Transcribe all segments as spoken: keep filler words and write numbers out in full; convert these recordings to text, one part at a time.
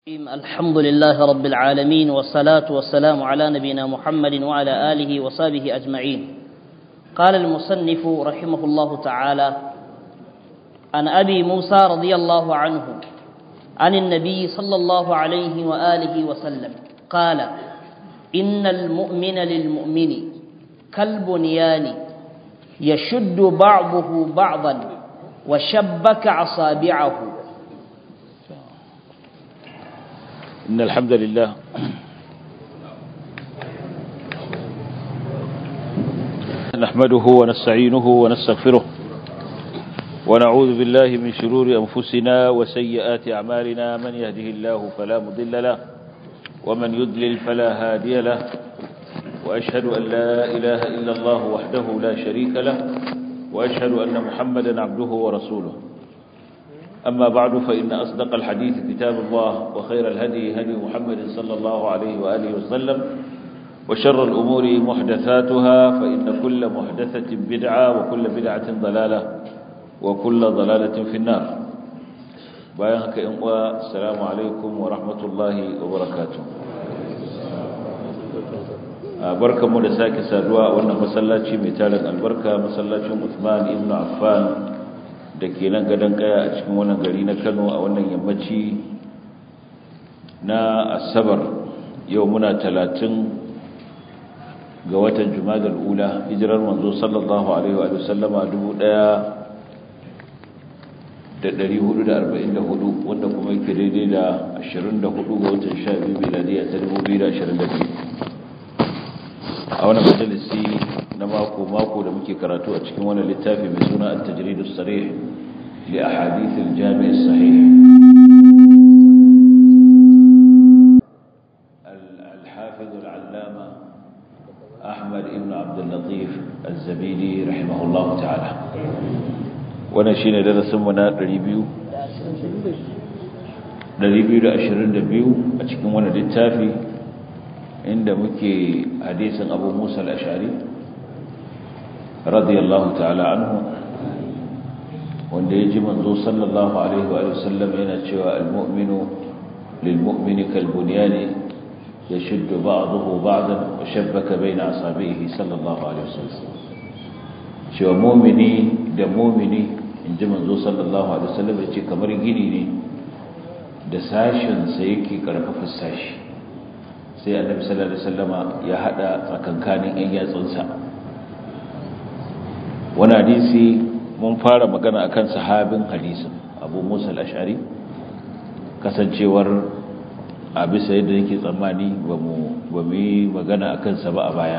الحمد لله رب العالمين والصلاة والسلام على نبينا محمد وعلى آله وصحبه أجمعين. قال المصنف رحمه الله تعالى: عن أبي موسى رضي الله عنه عن النبي صلى الله عليه وآله وسلم قال: إن المؤمن للمؤمن كالبنيان يشد بعضه بعضا وشبك أصابعه. إن الحمد لله نحمده ونستعينه ونستغفره ونعوذ بالله من شرور أنفسنا وسيئات أعمالنا. من يهده الله فلا مضل له ومن يضلل فلا هادي له، وأشهد أن لا إله إلا الله وحده لا شريك له، وأشهد أن محمدا عبده ورسوله. أما بعد، فإن أصدق الحديث كتاب الله، وخير الهدي هدي محمد صلى الله عليه وآله وسلم، وشر الأمور محدثاتها، فإن كل محدثة بدعة وكل بدعة ضلالة وكل ضلالة في النار. بايعك إنوا السلام عليكم ورحمة الله وبركاته. بركة مدساك سادوا وأن مسلاتي ميتالك البركة مسلاتي عثمان ابن عفان da ke nan gadon kaya a cikin wannan gari na Kano a wannan yammaci na Asabar. Yau muna talatin ga watan Jumadal Ula, hijirar manzo sallallahu alaihi wa sallama dubu ɗaya da ɗari hudu da arba'in da hudu, wanda kuma yake daidai da ashirin da hudu ga watan sha biyu miladiya ta dubu biyu da ashirin da biyu. A wannan majalisi na mako-mako da muke karatu a cikin wannan littafi mai suna at-tajrid as-sarih li ahadith al-jami' as-sahih al-hafiz al-allama Ahmad ibn Abd al-Latif az-Zabidi rahimahullah ta'ala. Wannan shine darasin mu na ɗari biyu da ashirin da biyu a cikin wannan littafi, inda muke hadisin Abu Musa al-Ash'ari radiyallahu ta'ala anhu, wanda ya ji manzo sallallahu alaihi wa sallam yana cewa al-mu'minu lil-mu'mini kal-bunyani yashuddu ba'dahu ba'dan wa shabbaka bayna asabihi sallallahu alaihi wa sallam. Cewa mu'mini da mu'mini, inji manzo sallallahu alaihi wa sallam, yace kamar gini ne da sashin sa yake karfafa sashi. Sai annabi sallallahu alaihi wasallama ya hada tsakankanin ƴan yatsunsa. Wannan hadisi mun fara magana akan sahabin hadisin Abu Musa al-Ash'ari, kasancewar a bisa yadda yake tsammani ba mu ba mu yi magana akan sa ba a baya,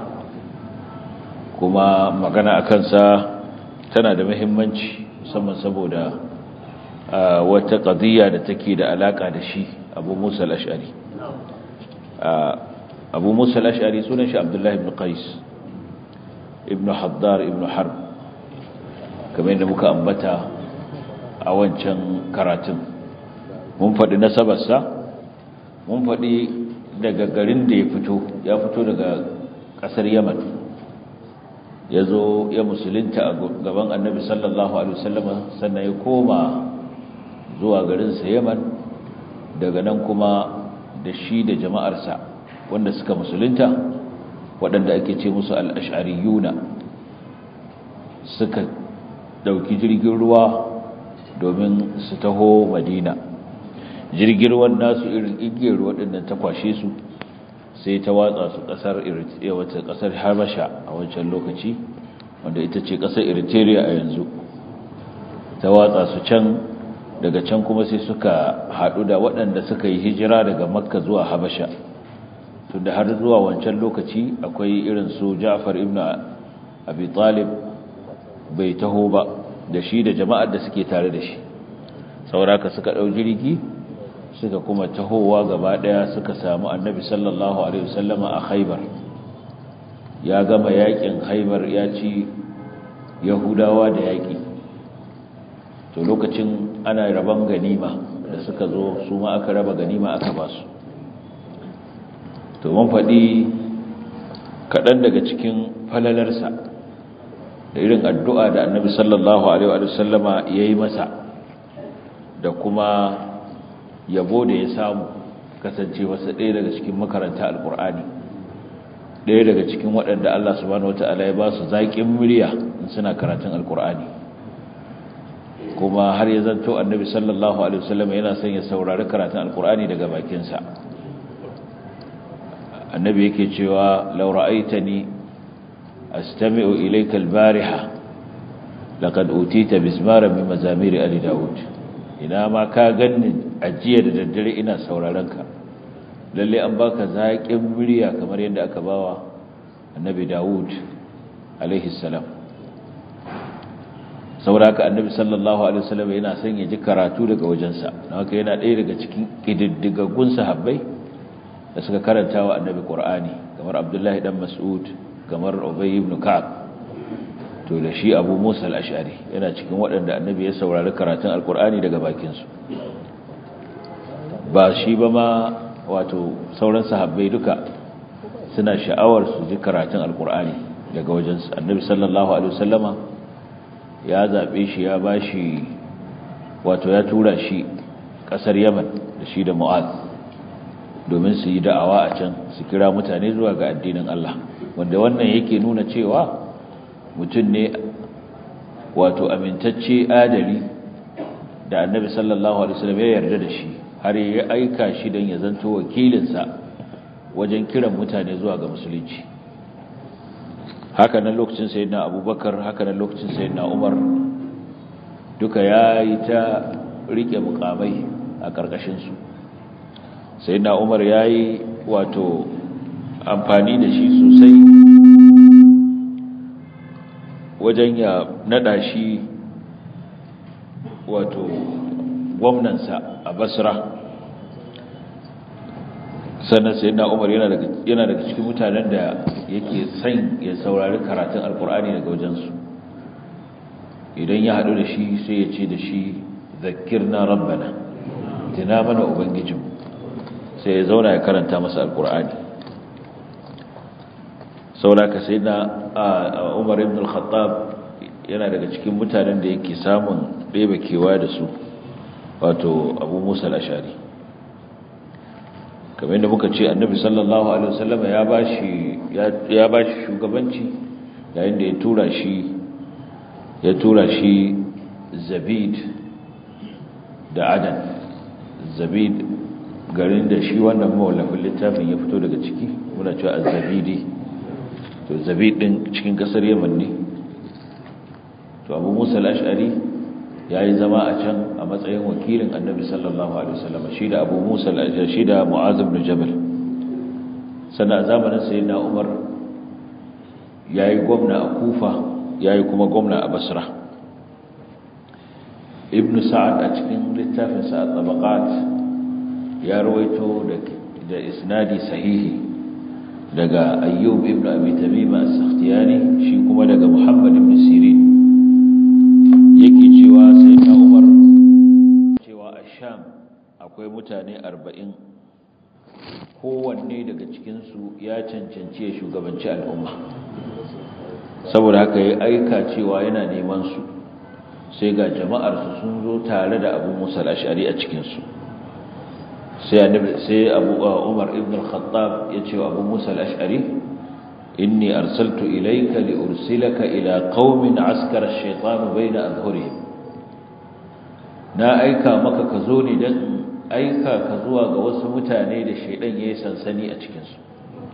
kuma magana akan sa tana da muhimmanci musamman saboda wata qadiyya da take da alaka da shi Abu Musa al-Ash'ari. Abu Musa al-Ash'ari sunan shi Abdullah ibn Qais ibn Haddar ibn Harb, kamar yadda muka ambata a wancan karatun. Mun faɗi nasabarsa, mun faɗi daga garin da ya fito. Ya fito daga ƙasar Yaman, ya zo ya musulunta a gaban annabi sallallahu alaihi wasallam, sannan ya koma zuwa garinsa Yaman. Daga nan kuma da shi da jama'arsa wanda suka musulunta, waɗanda ake ce musu al-ash'ariyuna, suka ɗauki jirgin ruwa domin su taho Madina. Jirgin ruwan nasu irin igiyar waɗannan ta kwashe su, sai ta watsa su ƙasar Eritrea, wata ƙasar Habasha a wancan lokaci, wanda ita ce ƙasar Eritrea a yanzu. Ta watsa su can, daga can kuma sai suka haɗu da waɗanda suka yi hijira daga Makka zuwa Habasha. Tunda har zuwa wancan lokaci akwai irin su Ja'far ibn Abi Talib bai taho ba, da shi da jama'ar da suke tare da shi. Sauraka suka ɗau jirgi suka kuma tahowa gaba ɗaya, suka samu annabi sallallahu alaihi wasallama a Khaibar. Ya gama yakin Khaibar, ya ci Yahudawa da yaki. To lokacin ana raban ganima, da suka zo su ma aka raba ganima aka ba su. To mun faɗi kaɗan daga cikin falalarsa da irin addu'a da annabi sallallahu alaihi wa sallama ya yi masa, da kuma yabo da ya samu kasancewarsa ɗaya daga cikin makaranta alƙur'ani, ɗaya daga cikin waɗanda Allah subhanahu wata'ala ya ba su zaƙin murya in suna karatun alƙur'ani, kuma har ya zanto annabi sallallahu alaihi wasallam yana son ya saurari karatun alƙur'ani daga bakinsa. annabi yake cewa law ra'aitani astami'u ilayka al-bariha laqad utita bizmaran min mazamir ali daud. ina ma ka ganni ajiya da daddare ina sauraron ka, lalle an baka zaƙin murya kamar yadda aka bawa annabi daud alaihi salam. sauraka annabi sallallahu alaihi wasallam yana son ya ji karatu daga wajensa, don haka yana ɗaya daga cikin kididdigaggun sahabbai da suka karanta wa annabi Qur'ani, kamar Abdullahi dan Mas'ud, kamar Ubay ibn Ka'ab, to da shi Abu Musa al-Ash'ari yana cikin waɗanda annabi ya saurari karatun al-Qur'ani daga bakin su. Ba shi ba ma, wato sauran sahabbai duka suna sha'awar su ji karatun al-Qur'ani daga wajen su. Annabi sallallahu alaihi wasallama ya zabe shi, ya bashi, wato ya tura shi kasar Yaman da shi da Mu'adh domin su yi da'awa a can, su kira mutane zuwa ga addinin Allah, wanda wannan yake nuna cewa mutum ne wato amintacce adali da annabi sallallahu alaihi wasallam ya yarda da shi, har ya aika shi don ya zanto wakilinsa wajen kiran mutane zuwa ga musulunci. haka nan lokacin sayyidina Abubakar, haka nan lokacin sayyidina Umar, duka yayi ta rike mukamai a karkashin su. sayyidina Umar yayi wato amfani da shi sosai wajen ya nada shi wato gwamnansa a Basra. sannan sayyidina Umar yana daga yana daga cikin mutanen da yake son ya saurari karatun alkur'ani daga wajen su. idan ya hadu da shi sai ya ce da shi zakkirna rabbana, tina mana ubangijinmu, sai ya zauna ya karanta masa alkur'ani. sauraka sai na Umar ibn al-Khattab yana daga cikin mutanen da yake samun ɗebe kewa da su, wato Abu Musa al-Ash'ari. kamar yadda muka ce annabi sallallahu alaihi wasallam ya bashi ya bashi shugabanci yayin da ya tura shi ya tura shi Zabid da Adan. Zabid garin da shi wannan mawallafin littafin ya fito daga ciki, muna cewa az-Zabidi, to Zabid din cikin kasar Yaman ne. to Abu Musa al-Ash'ari yayi zama a can a matsayin wakilin Annabi sallallahu alaihi wasallam, shi da Abu Musa al-Ash'ari, shi da Mu'adh ibn Jabal. sannan a zamanin sayyidina Umar yayi gwamna a Kufa, yayi kuma gwamna a Basra. Ibn Sa'ad a cikin littafin sa Tabaqat ya rawaito da isnadi sahihi daga Ayyub ibn Abi Tamima as-Sakhtiyani, shi kuma daga Muhammad ibn Sirin, yake cewa sayyidina Umar cewa a Sham akwai mutane arba'in, kowanne daga cikin su ya cancanci shugabanci al'umma. saboda haka ya aika cewa yana neman su, sai ga jama'ar su sun zo tare da Abu Musa al-Ash'ari a cikin su. sai annabi sai Abu Umar ibn al-Khattab ya ce wa Abu Musa al-Ash'ari, inni arsaltu ilayka li ursilaka ila qaumin askara ash-shaytanu bayna adhhurihim. na aika maka ka zo ne dan aika ka zuwa ga wasu mutane da shaydan yayi sansani a cikin su.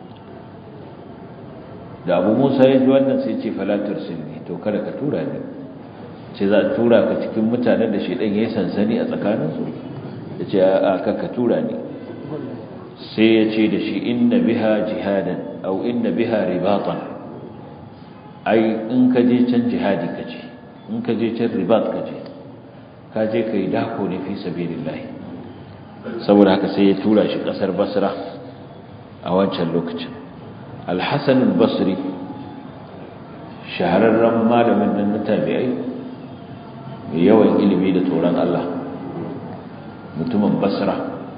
da Abu Musa ya ji wannan sai ya ce fala tursilni, to kada ka tura ni, ce za a tura ka cikin mutanen da shaydan yayi sansani a tsakaninsu. ya ce a ka tura ni. sai ya ce da shi inna biha jihadan au inna biha ribatan, ai in ka je can jihadi ka je, in ka je can ribat ka je, ka je ka yi dako ne fi sabilillah. saboda haka sai ya tura shi kasar Basra a wancan lokacin. Al-Hasan al-Basri, shahararren malamin nan na tabi'ai mai yawan ilimi da tsoron Allah, mutumin Basra,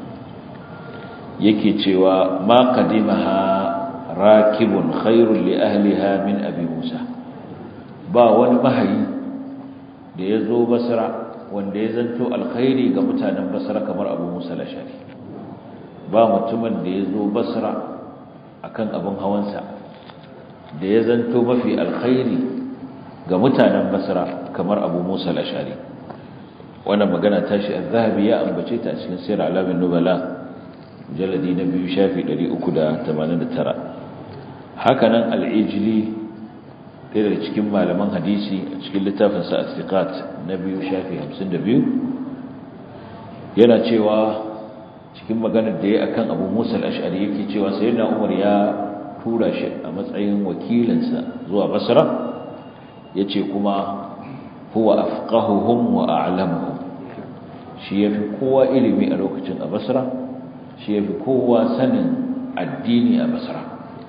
yake cewa ma qadimaha rakibun khairul li ahliha min Abi Musa. ba wani mahayi da yazo Basra wanda ya zanto alkhairi ga mutanen Basra kamar Abu Musa al-Ash'ari ba mutumin da ya zo Basra akan abin hawansa da ya zanto mafi alkhairi ga mutanen Basra kamar Abu Musa al-Ash'ari. Wannan magana tashi az-Zahabi ya ambace ta cikin Sirr Alamin Nubala mujalladi na biyu shafi ɗari uku da tamanin da tara. Hakanan al-Ijli ɗaya daga cikin malaman hadisi a cikin littafinsa as-Siqat na biyu shafi hamsin da biyu yana cewa cikin maganar da ya akan Abu Musa al-Ash'ari yake cewa sayyidina Umar ya tura shi a matsayin wakilinsa zuwa Basra yace kuma huwa afqahuhum wa a'lamuhum, shi yafi kowa ilimi a lokacin a Basra, shi yafi kowa sanin addini a Basra.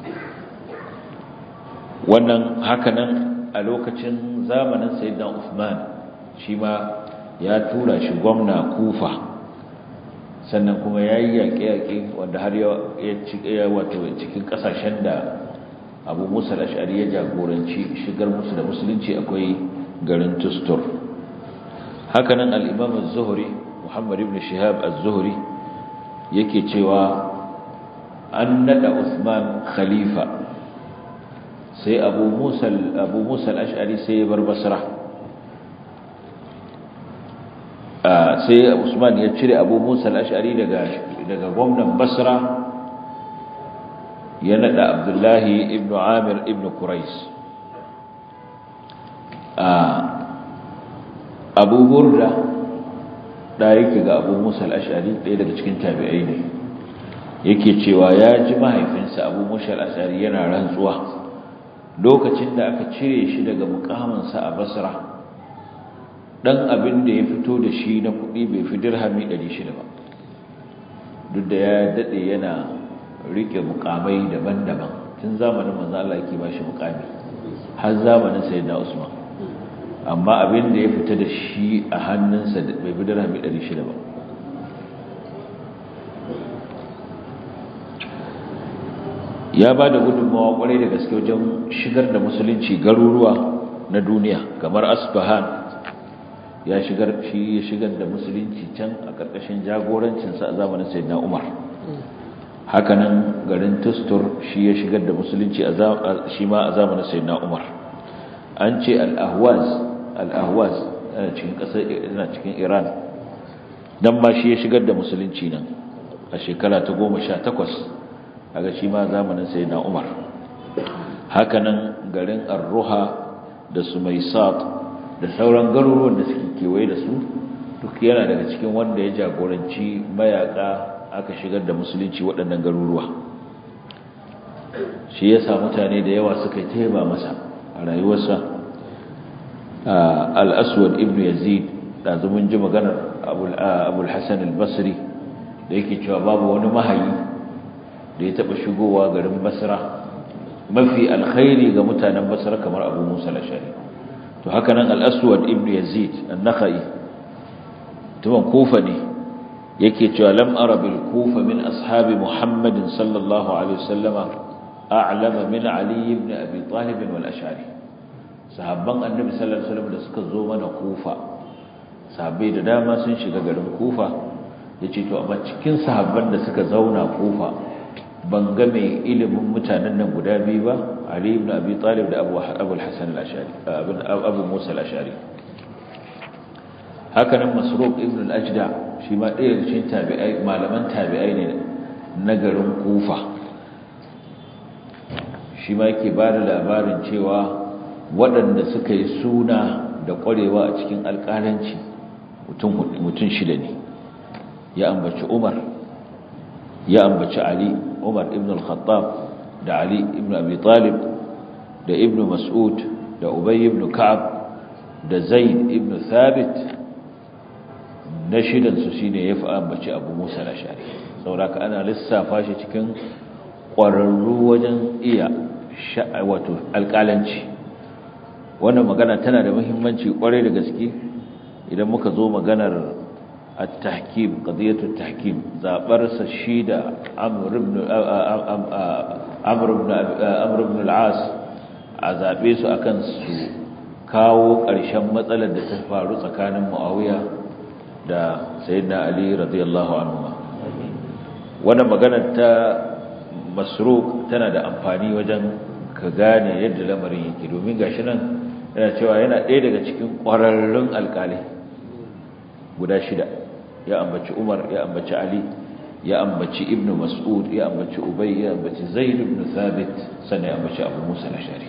Wannan hakanan a lokacin zamanin sayyidina Uthman shi ma ya tura shi gwamna Kufa, sannan kuma yayi yaƙe-yaƙe wanda har ya wato cikin kasashen da Abu Musa al-Ash'ari ya jagoranci shigar musu da musulunci akwai garin Tustur. Hakanan al-Imam az-Zuhri Muhammad ibn Shihab az-Zuhri yake cewa an nada Uthman khalifa, sai Abu Musa Abu Musa al-Ash'ari sai ya bar Basra. Ah sai Usman ya cire Abu Musa al-Ash'ari daga daga gwamnan Basra, ya nada Abdullah ibn Amir ibn Quraish. Abu Burda da yake ga Abu Musa al-Ash'ari ɗaya daga cikin tabi'ai ne, yake cewa ya ji mahaifinsa Abu Musa al-Ash'ari yana rantsuwa lokacin da aka cire shi daga mukaminsa a Basra, dan abin da ya fito da shi na kuɗi bai fi dirhami ɗari shida ba, duk da ya daɗe yana riƙe mukamai daban-daban tun zamanin manzo Allah yake ba shi mukami har zamanin sayyidina Usman, amma abin da ya fita da shi a hannunsa bai fi dirhami ɗari shida ba. Ya ba da gudunmawa kwarai da gaske wajen shigar da musulunci garuruwa na duniya, kamar Asbahan ya shigar shi ya shigar da musulunci can a ƙarƙashin jagorancinsa a zamanin sayyidina Umar. Hakanan garin Tustur shi ya shigar da musulunci a shi ma a zamanin sayyidina Umar. An ce al-Ahwaz al-Ahwaz cikin ƙasar ina cikin Iran, dan ma shi ya shigar da musulunci nan a shekara ta goma sha takwas, kaga shi ma zamanin sayyidina Umar. Hakanan garin Ar-Ruha da Sumaysat da sauran garuruwan da suke kewaye da su duk yana daga cikin wanda ya jagoranci mayaka aka shigar da musulunci waɗannan garuruwa. Shi yasa mutane da yawa suka taiba masa a rayuwarsa. Al-Aswad ibn Yazid da zumun ji maganar Abu al-Hasan al-Basri da yake cewa babu wani mahayi da ya taba shigowa garin Basra mafi alkhairi ga mutanen Basra kamar Abu Musa al-Ash'ari. To haka nan al-Aswad ibn Yazid an-Nakhai tuwan Kufa ne, yake cewa lam ara bil Kufa min ashabi Muhammadin sallallahu alaihi wasallama a'lama min Ali ibn Abi Talib wal Ash'ari. Sahabban Annabi sallallahu alaihi wasallam da suka zo mana Kufa, sahabbai da dama sun shiga garin Kufa, yace to amma cikin sahabban da suka zauna Kufa ban ga mai ilimin mutanen nan guda biyu ba, Ali ibn Abi Talib da Abu Abu al-Hasan al-Ash'ari Abu Musa al-Ash'ari. Haka nan Masruq ibn al-Ajda shi ma ɗaya daga cikin tabi'ai malaman tabi'ai ne na garin Kufa. Shi ma yake ba da labarin cewa waɗanda suka yi suna da ƙwarewa a cikin alƙalanci mutum mutum shida ne. Ya ambaci Umar, ya ambaci Ali Umar ibn al-Khattab da Ali ibn Abi Talib da Ibn Mas'ud da Ubay ibn Ka'ab da Zaid ibn Thabit. Na shidan su shine ya fi ambaci Abu Musa al-Ash'ari. Saboda ana lissafa shi cikin ƙwararru wajen iya wato alƙalanci. Wannan magana tana da muhimmanci ƙwarai da gaske idan muka zo maganar التحكيم قضية التحكيم زابرس الشيدة عمرو بن عمرو بن عمرو بن العاص عذابيس أكن سو kawo ƙarshen matsalar da ta faru tsakanin Muawiya da Sayyidina Ali radiyallahu anhu. Wannan maganar ta Masruq tana da amfani wajen ka gane yadda lamarin yake, domin gashi nan yana cewa yana ɗaya daga cikin ƙwararrun alƙalai guda shida. Ya ambaci Umar, ya ambaci Ali, ya ambaci Ibn Mas'ud, ya ambaci Ubay, ya ambaci Zaid ibn Thabit, sannan ya ambaci Abu Musa al-Ash'ari.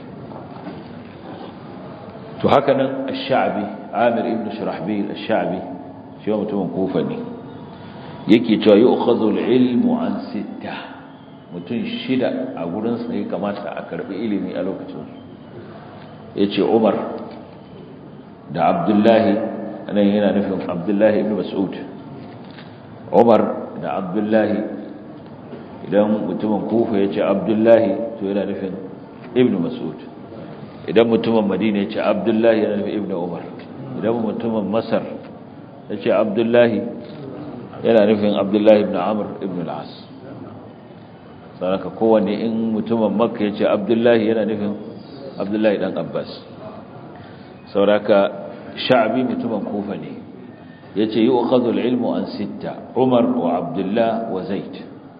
To haka nan Ash-Sha'bi, Amir ibn Shurahbil Ash-Sha'bi, shi wa mutumin Kufa ne, yake cewa yu'khadhu al-ilmu an sitta, mutum shida a gurin sa ne kamata a karbi ilimi a lokacin su. Yace Umar da Abdullahi, anan yana nufin Abdullahi ibn Mas'ud. Umar da Abdullahi, idan mutumin Kufa yace Abdullahi to yana nufin Ibn Mas'ud. Idan mutumin Madina yace Abdullahi yana nufin Ibn Umar. Idan mutumin Masar yace Abdullahi yana nufin Abdullahi ibn Amr ibn al-As. Saraka kowanne in mutumin Makka yace Abdullahi yana nufin Abdullahi dan Abbas. Sauraka Sha'bi mutumin Kufa ne. Yace yu'khadhu al-ilmu an sitta, Umar wa Abdullah wa Zaid.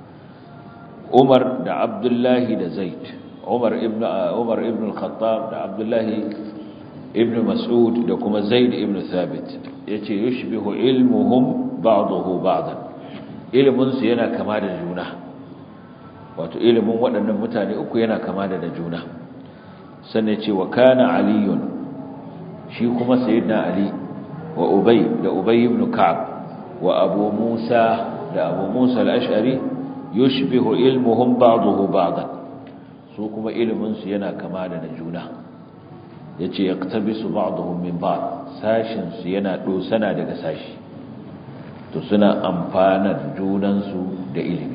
Umar da Abdullah da Zaid. Umar ibn Umar ibn al-Khattab da Abdullah ibn Mas'ud da kuma Zaid ibn Thabit. Yace yushbihu ilmuhum ba'dahu ba'dan. Ilmun su yana kama da juna. Wato ilimin waɗannan mutane uku yana kama da juna. Sannan ce wa kana aliyun, shi kuma sayyidina Ali wa Ubay da Ubay ibn Ka'ab wa Abu Musa da Abu Musa al-Ash'ari yushbihu ilmuhum ba'dahu ba'dan, su kuma ilimin su yana kama da juna. Yace yaqtabisu ba'dhum min ba'd, sashin su yana dosana daga sashi, to suna amfanar junan su da ilimi.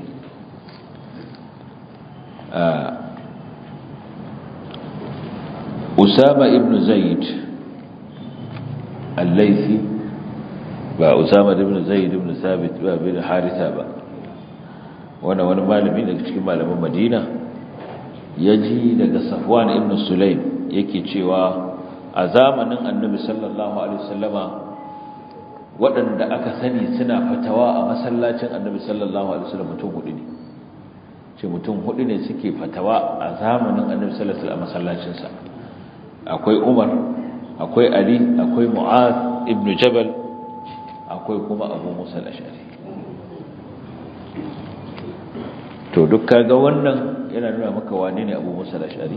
Usama ibn Zaid al-Laythi, ba Usama ibn Zaid ibn Thabit ba bin Haritha ba, wannan wani malami daga cikin malaman Madina yaji daga Safwan ibn Sulaym yake cewa a zamanin Annabi sallallahu alaihi wasallama waɗanda aka sani suna fatawa a masallacin Annabi sallallahu alaihi wasallam mutum hudu ne. Ce mutum hudu ne suke fatawa a zamanin Annabi sallallahu alaihi wasallam a masallacinsa. Akwai Umar, akwai Ali, akwai Mu'adh ibn Jabal, akwai kuma Abu Musa al-Ash'ari. To duk kaga wannan yana nuna maka wane ne Abu Musa al-Ash'ari.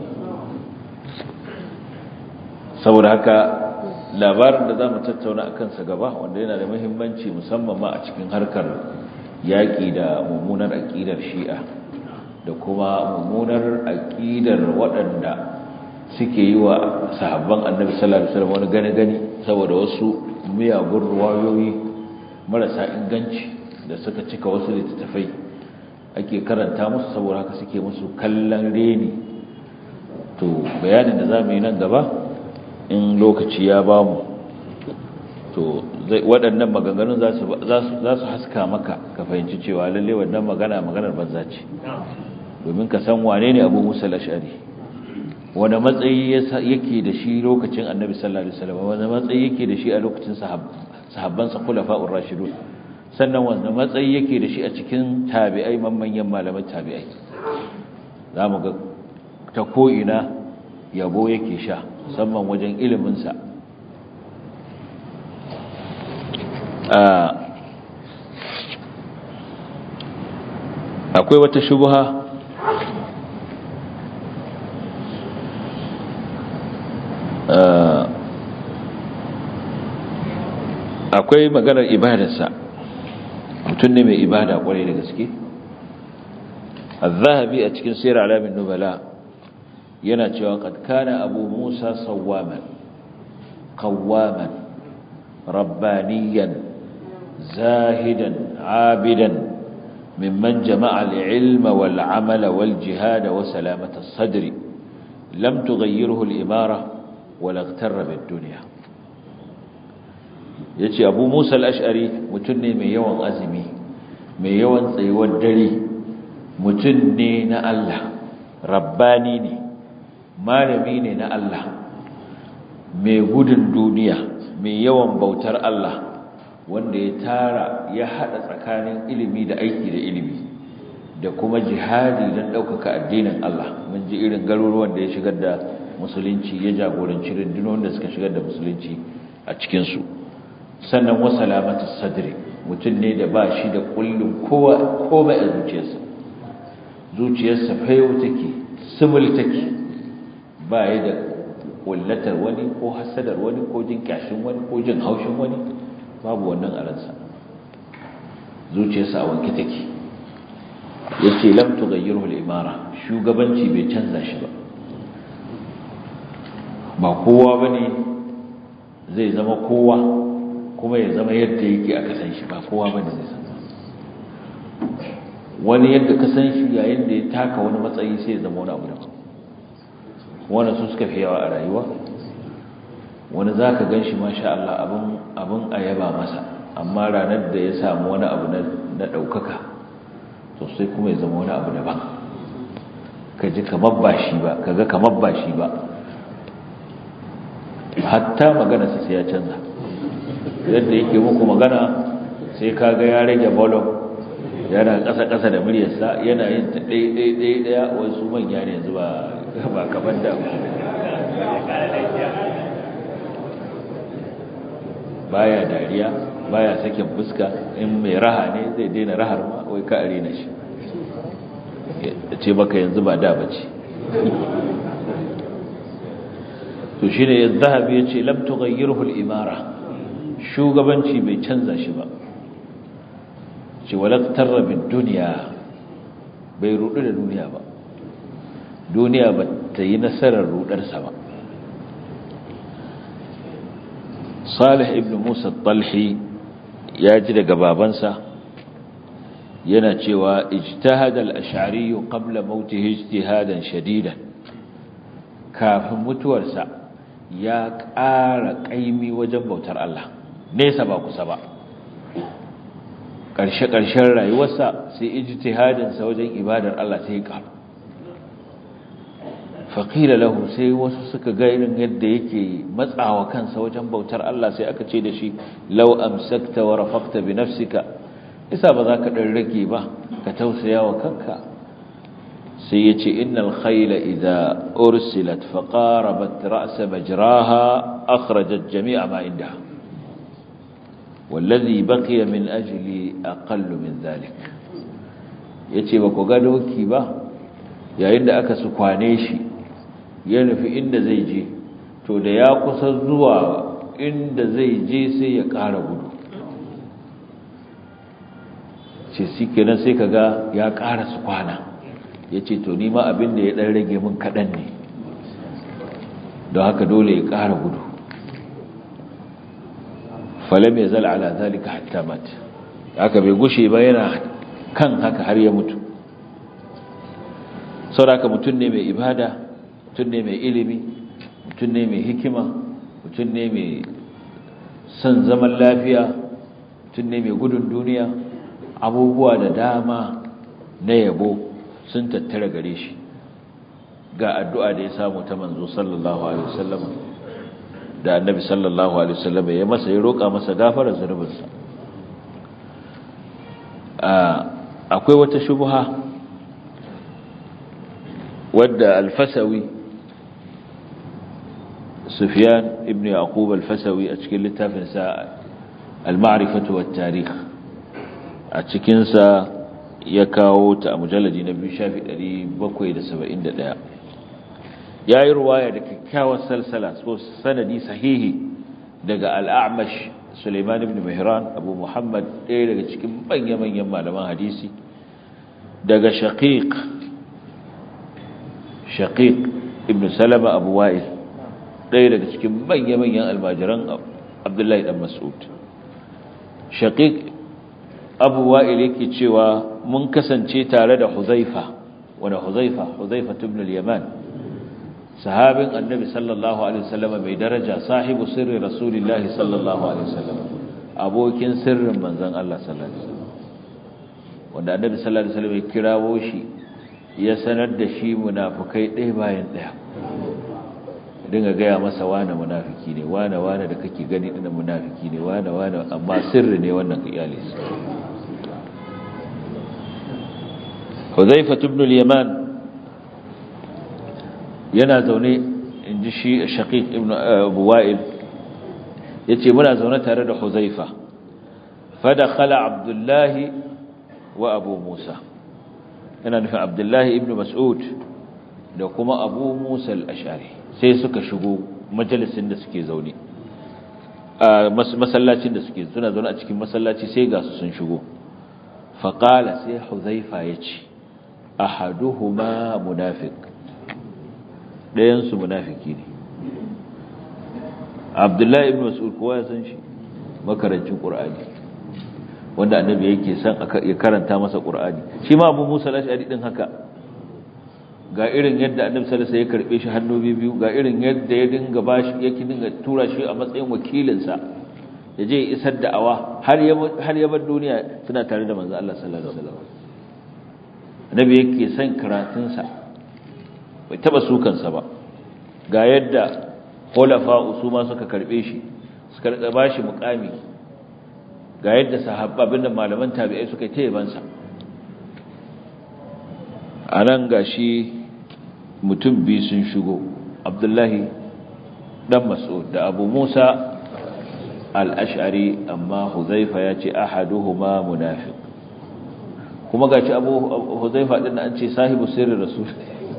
Saboda haka labarin da zamu tattauna akan sa gaba, wanda yana da muhimmanci musamman ma a cikin harkar yaki da mummunar aqidar Shi'a da kuma mummunar aqidar waɗanda suke yi wa sahabban Annabi sallallahu alaihi wasallam wani gane gani saboda wasu miyagun ruwayoyi marasa inganci da suka cika wasu littattafai ake karanta musu, saboda haka suke musu kallon reni. To bayanin da zamu yi nan gaba in lokaci ya bamu, to waɗannan maganganun za su za su haska maka ka fahimci cewa lalle wannan magana maganar banza ce, domin ka san wane ne Abu Musa al-Ash'ari, wani matsayi yake da shi lokacin Annabi sallallahu alaihi wasallam, wani matsayi yake da shi a lokacin sahabban sa khulafa'ur rashidun, sannan wani matsayi yake da shi a cikin tabi'ai, manyan malaman tabi'ai. Zamu ga ta ko ina yabo yake sha, musamman wajen ilimin sa. Akwai wata shubha akwai maganar ibadarsa, mutum ne mai ibada kwarai da gaske. Az-Zahabi a cikin Sirr Alamin Nubala yana cewa qad kana Abu Musa sawwaman qawwaman rabbaniyan zahidan abidan mimman jama'a al-ilma wal 'amala wal jihad wa salamata as-sadr lam tughayyirhu al-imara wala ightarra bid-dunya. Yace Abu Musa al-Ash'ari mutum ne mai yawan azumi, mai yawan tsayuwar dare, mutum ne na Allah, rabbani ne, malami ne na Allah, mai gudun duniya mai yawan bautar Allah wanda ya tara ya hada tsakanin ilimi da aiki da ilimi da kuma jihadi don ɗaukaka addinin Allah mun ji irin garuruwan da ya shigar da musulunci ya jagoranci rundunar da suka shigar da musulunci a cikinsu sannan wa salamatu sadri mutum ne da ba shi da kullum kowa komai a zuciyarsa zuciyarsa fayo take simul take ba ya da kullatar wani ko hasadar wani ko jin kashin wani ko jin haushin wani babu wannan a ransa zuciyarsa a wanke take yace lam tughayyiru al-imara shugabanci bai canza shi ba ba kowa bane zai zama kowa kuma ya zama yadda yake aka san shi ba kowa bane zai san wani yadda ka san shi yayin da ya taka wani matsayi sai ya zama wani abu daban wani su suka fi yawa a rayuwa wani zaka ganshi masha Allah abun abun ayaba masa amma ranar da ya samu wani abu na daukaka to sai kuma ya zama wani abu daban kaji kamar ba shi ba kaga kamar ba shi ba hatta magana sai ya canza yadda yake muku magana sai kaga ya rage volume yana ƙasa-ƙasa da muryarsa yana yin ta ɗaya-ɗaya wasu manya ne yanzu ba kamar da baya dariya baya sakin fuska in mai raha ne zai daina rahar ma wai ka arena shi ya ce maka yanzu ba da bace to shine az-zahabi yace lam tughayyirhu al-imara shugabanci bai canza shi ba ce walaktarra bid dunya bai rudu da duniya ba duniya ba ta yi nasarar rudar sa ba Salih ibn Musa al-Talhi ya ji daga babansa yana cewa ijtahada al-ash'ari qabla mautihi ijtihadan shadidan kafin mutuwarsa ya ƙara ƙaimi wajen bautar Allah nesa ba kusa ba ƙarshe-ƙarshen rayuwarsa sai ijtihadinsa wajen ibadar Allah sai ya ƙaru faƙila lahu sai wasu suka ga irin yadda yake matsawa kansa wajen bautar Allah sai aka ce da shi law amsakta wa rafaqta bi nafsika isa ba za ka ɗan rage ba ka tausaya wa kanka sai ya ce innal khayla idza ursilat faqarabat ra'sa majraha akhrajat jami'a ma indaha wallazi baqiya min ajli aqallu min dhalik yace ba ku ga doki ba yayin da aka su kwane shi ya nufi inda zai je to da ya kusa zuwa inda zai je sai ya ƙara gudu ce shikenan sai kaga ya ƙara su kwana yace to ni ma abin da ya dan rage min kadan ne don haka dole ya ƙara gudu falam yazal ala zalika hatta mat haka bai gushe ba yana kan haka har ya mutu saboda mutum ne mai ibada mutum ne mai ilimi mutum ne mai hikima mutum ne mai son zaman lafiya mutum ne mai gudun duniya abubuwa da dama na yabo sun tattara gare shi ga addu'a da ya samu ta manzo sallallahu alaihi wasallam da annabi sallallahu alaihi wasallam ya masa ya roƙa masa gafarar zunubinsa akwai wata shubha wadda al-Fasawi Sufyan ibn Yaqub al-Fasawi a cikin littafin sa al-Ma'rifatu wat-Tarikh a cikin sa ya kawo ta a mujalladi na biyu shafi ɗari bakwai da saba'in da ɗaya yayi ruwaya da kyakkyawar salsala so sanadi sahihi daga al-A'mash Sulaiman ibn Mihran Abu Muhammad ɗaya daga cikin manyan malaman hadisi daga Shaqiq Shaqiq ibn Salama Abu Wa'il ɗaya daga cikin manyan almajiran Abdullahi dan Mas'ud Shaqiq Abu Wa'il yake cewa mun kasance tare da Huzaifa wanda Huzaifa Huzaifa ibn al-Yaman sahabin Annabi sallallahu alaihi wasallam mai daraja sahibu sirri Rasulullahi sallallahu alaihi wasallam abokin sirrin manzon Allah sallallahu alaihi wasallam wanda Annabi sallallahu alaihi wasallam ya kirawo shi ya sanar da shi munafukai ɗaya bayan ɗaya dinga gaya masa wane munafiki ne wane wane da kake gani dinnan munafiki ne wane wane amma sirri ne wannan ka iyale su Hudhayfa ibn al-Yaman yana zaune inji shi Shaqiq ibn Abu Wa'il yace muna zaune tare da Hudhayfa fa dakhala Abdullah wa Abu Musa yana nufin Abdullah ibn Mas'ud da kuma Abu Musa al-Ash'ari sai suka shigo majalisin da suke zaune a masallacin da suke suna zaune a cikin masallaci sai ga su sun shigo fa qala sai Hudhayfa yace ahaduhuma munafiq dayan su munafiki ne Abdullah ibn Mas'ud kowa ya san shi makarancin Qur'ani wanda annabi yake san ya karanta masa Qur'ani shi ma Abu Musa al-Ash'ari din haka ga irin yadda annabi sallallahu alaihi wasallam ya karbe shi hannu biyu ga irin yadda ya dinga bashi yake dinga tura shi a matsayin wakilin sa yaje isar da awa har ya har ya bar duniya suna tare da manzo Allah sallallahu alaihi wasallam annabi yake san karatun sa bai taba sukan sa ba ga yadda khulafa usuma suka karbe shi suka rika bashi muqami ga yadda sahabban da malaman tabi'ai suka yi tayaban sa anan gashi mutum biyu sun shigo Abdullahi dan Mas'ud da Abu Musa al-Ash'ari amma Hudhayfa ya ce ahaduhuma munafiq kuma gashi Abu Hudhayfa din an ce sahibu sirri rasul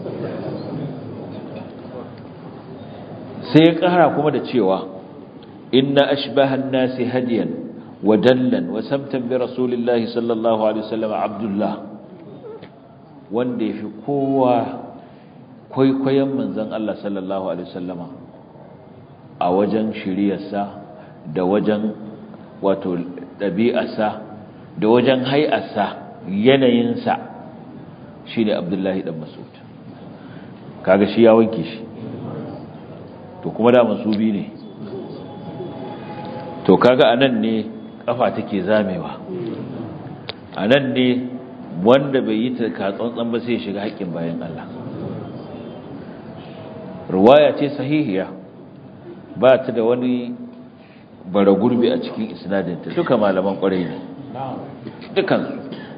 sai ya kara kuma da cewa inna ashbaha an-nasi hadiyan wa dallan wa samtan bi rasulillahi sallallahu alaihi wasallam Abdullah wanda yafi kowa kwaikwayon manzon Allah sallallahu alaihi wasallama a wajen shiriyarsa da wajen wato dabi'arsa da wajen hay'arsa yanayinsa shine Abdullahi dan Mas'ud kaga shi ya wanke shi to kuma da masubi ne to kaga anan ne kafa take zamewa anan ne wanda bai yi ta katsantsan ba sai ya shiga haƙƙin bayan Allah riwaya ce sahihiya ba ta da wani bara gurbi a cikin isnadinta duka malaman ƙwarai ne dukansu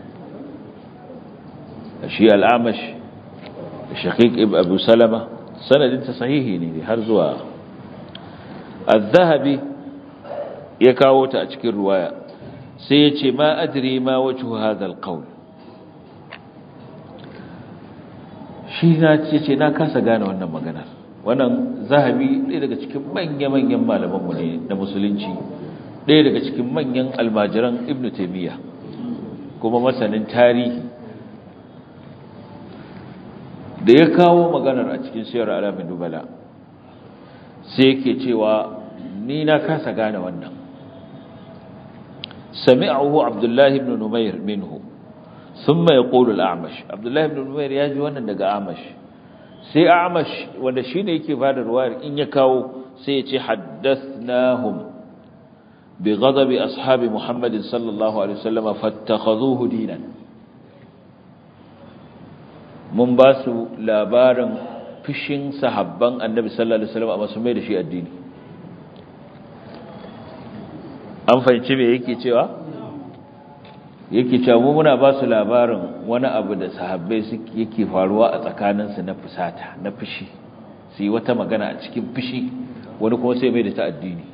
shi al-Amash Shaqiq ibn Abu Salama sanadinta sahihi ne har zuwa Az-Zahabi ya kawo ta a cikin riwaya sai ya ce ma adri ma wajhu hadha al-qawl shi na ce na kasa gane wannan maganar wannan Zahabi ɗaya daga cikin manya-manyan malamanmu ne na musulunci ɗaya daga cikin manyan almajiran Ibn Taymiyyah kuma masanin tarihi da ya kawo maganar a cikin Siyar Alamin Nubala sai yake cewa ni na kasa gane wannan sami'ahu Abdullah ibn Numayr minhu thumma yaqulu al-A'mash Abdullah ibn Numayr ya ji wannan daga A'mash sai A'mash wanda shine yake bada ruwayar in ya kawo sai ya ce haddathnahum bi ghadabi ashabi Muhammad sallallahu alaihi wasallam fattakhadhuhu dinan mun ba su labarin fishin sahabban Annabi sallallahu alaihi wasallam amma sun mai da shi addini an fahimci me yake cewa yake cewa mu muna ba su labarin wani abu da sahabbai suke yake faruwa a tsakaninsu na fusata na fushi su yi wata magana a cikin fushi wani kuma sai mai da ta addini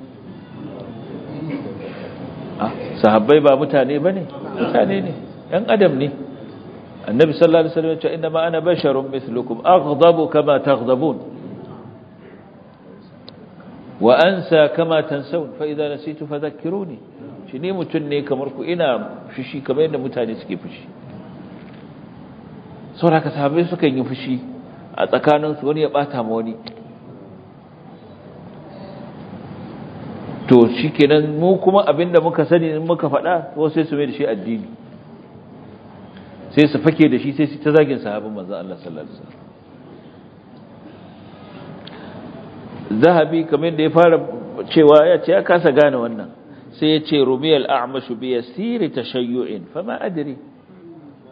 ah sahabbai ba mutane bane mutane ne ɗan adam ne annabi sallallahu alaihi wasallam ya ce inna ma ana basharun mithlukum aghdabu kama taghdabun wa ansa kama tansawun fa idza nasitu fadhakkiruni shi ne mutun ne kamar ku ina fushi kamar yadda mutane suke fushi saboda ka sahabbai suka yi fushi a tsakaninsu wani ya bata ma wani to shikenan mu kuma abinda muka sani in muka faɗa to sai su mai da shi addini sai su fake da shi sai su ta zagin sahabban manzon Allah sallallahu alaihi wasallam Zahabi kamar da ya fara cewa ya ce ya kasa gane wannan sai ya ce rumiyal a'mashu bi yasiri tashayyu'in fama adri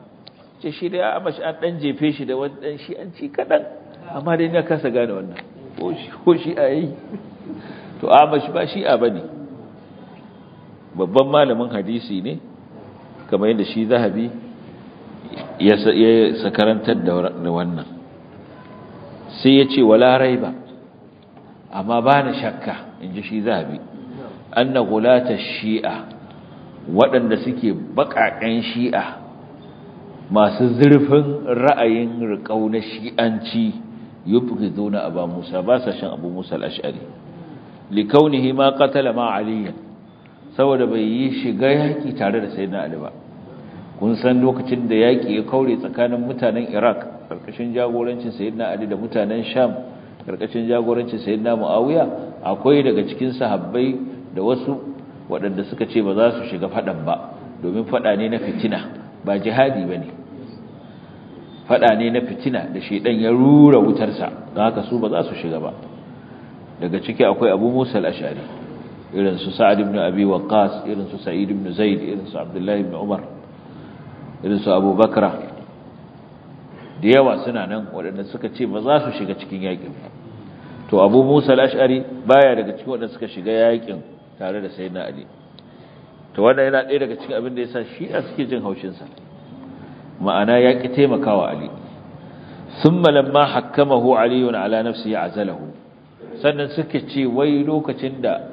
ce shi da a'mash an dan jefe shi da wannan shi an ci kadan amma dai na kasa gane wannan ko shi'a yi to Amash ba shi'a bane babban malamin hadisi ne kamar yadda shi Zahabi ya sakarantar da wannan sai ya ce wala raiba amma ba na shakka in ji shi Zahabi anna gulata shi'a waɗanda suke baƙaƙen shi'a masu zurfin ra'ayin riƙau na shi'anci yubghiduna Aba Musa ba sa shan Abu Musa al-Ash'ari likaunihi ma qatala ma aliyan saboda bai yi shiga yaki tare da sayyidina Ali ba kun san lokacin da yaki ya kaure tsakanin mutanen Iraq karkashin jagorancin sayyidina Ali da mutanen Sham karkashin jagorancin sayyidina Muawiya akwai daga cikin sahabbai da wasu waɗanda suka ce ba za su shiga fadan ba domin fada ne na fitina ba jihadi bane fada ne na fitina da shedan ya rura wutarsa don haka su ba za su shiga ba daga ciki akwai Abu Musa al-Ash'ari irin su Sa'ad ibn Abi Waqqas irin su Sa'id ibn Zaid irin su Abdullah ibn Umar irin su Abu Bakra da yawa suna nan waɗanda suka ce ba za su shiga cikin yakin to Abu Musa al-Ash'ari baya daga cikin waɗanda suka shiga yakin tare da Sayyidina Ali to wannan yana ɗaya daga cikin abin da yasa Shi'a suke jin haushin sa ma'ana yaki taimakawa Ali thumma lamma hakkamahu Ali ala nafsihi azalahu sannan suka ce wai lokacin da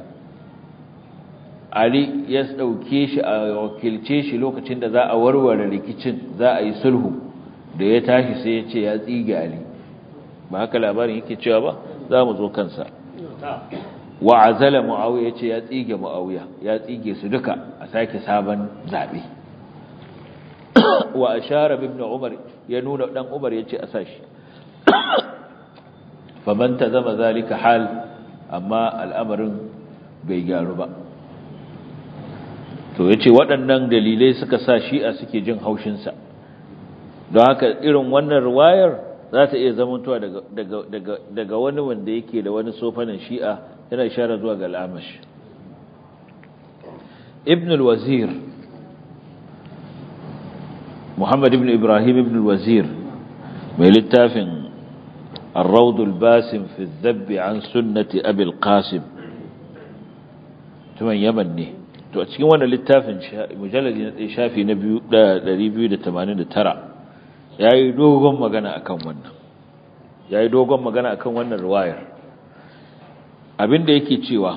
Ali ya dauke shi a wakilce shi lokacin da za a warware rikicin za a yi sulhu da ya tashi sai ya ce ya tsige Ali ba haka labarin yake cewa ba za mu zo kansa wa azala Muawiya ya ce ya tsige Muawiya ya tsige su duka a sake sabon zabe wa ashara ibn Umar ya nuna dan Umar ya ce a sashi faman tazama zalika hal amma al'amarin bai gyaru ba to yace waɗannan dalilai suka sa Shi'a suke jin haushin sa don haka irin wannan riwayar za ta iya zamantowa daga daga daga daga wani wanda yake da wani sofanin Shi'a yana ishara zuwa ga al-Amash Ibn al-Wazir Muhammad ibn Ibrahim ibn al-Wazir mai littafin الروض الباسم في الذب عن سنة أبي القاسم ثم يمني to a cikin wannan littafin mujalladi na shafi na ɗari biyu da tamanin da tara yayi dogon magana akan wannan yayi dogon magana akan wannan riwayar abinda yake cewa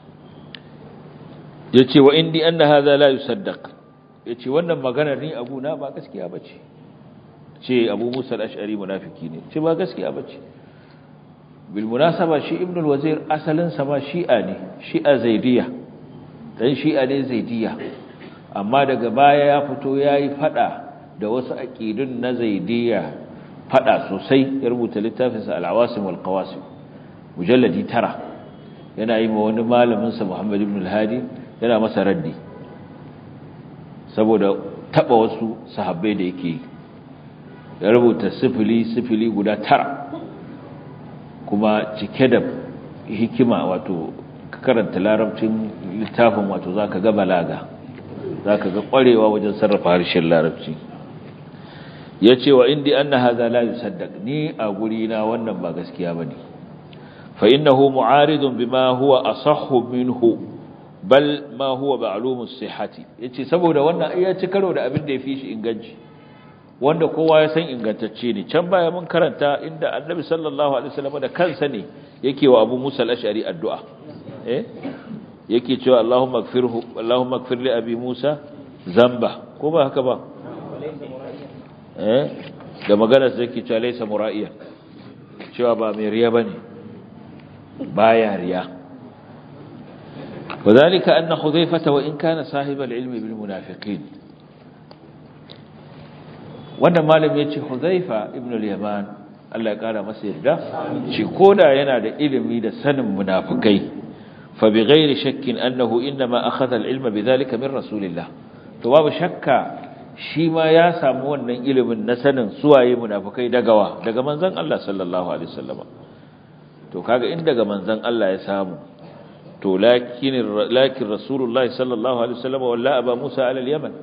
yace wa indi anna hadha la yusaddaq yace wannan magana ni abu na ba gaskiya bace ce Abu Musa al-Ash'ari munafiki ne ce ba gaskiya bace bil munasaba shi Ibn al-Wazir asalin sa ma Shi'a ne Shi'a Zaidiyya dan Shi'a ne Zaidiyya amma daga baya ya fito yayi fada da wasu aqidun na Zaidiyya fada sosai ya rubuta littafin sa al-Awasim wal Qawasim mujalladi tara yana yi ma wani malamin sa Muhammad ibn al-Hadi yana masa raddi saboda taba wasu sahabbai da yake yi ya rubuta sifili sifili guda tara kuma cike da hikima wato karanta larabcin littafin wato zaka ga balaga zaka ga kwarewa wajen sarrafa harshen larabci yace wa indi anna hadha la yusaddaq ni a guri na wannan ba gaskiya bane fa innahu mu'aridun bima huwa asahhu minhu bal ma huwa ma'lum as-sihhati yace saboda wannan ya ci karo da abin da yafi shi inganci wanda kowa ya san ingantacce ne can baya mun karanta inda Annabi sallallahu alaihi wasallam da kansa ne yake wa Abu Musa al-Ash'ari addu'a eh yake cewa Allahumma ighfirhu Allahumma ighfir li Abi Musa zamba ko ba haka ba eh da magana sai yake cewa laysa mura'iyan cewa ba mai riya bane baya riya وذلك أن حذيفة وإن كان صاحب العلم بالمنافقين wannan malam yace Huzaifa ibn al-Yaman Allah ya kara masa yarda shi koda yana da ilimi da sanin munafikai fa bi ghairi shakkin annahu inma akhadha al-ilma bidhalika min rasulillah to babu shakka shi ma ya samu wannan ilimin na sanin suwaye munafikai dagawa daga manzon Allah sallallahu alaihi wasallam to kaga in daga manzon Allah ya samu to lakin lakin rasulullah sallallahu alaihi wasallam walla aba Musa ala al-Yaman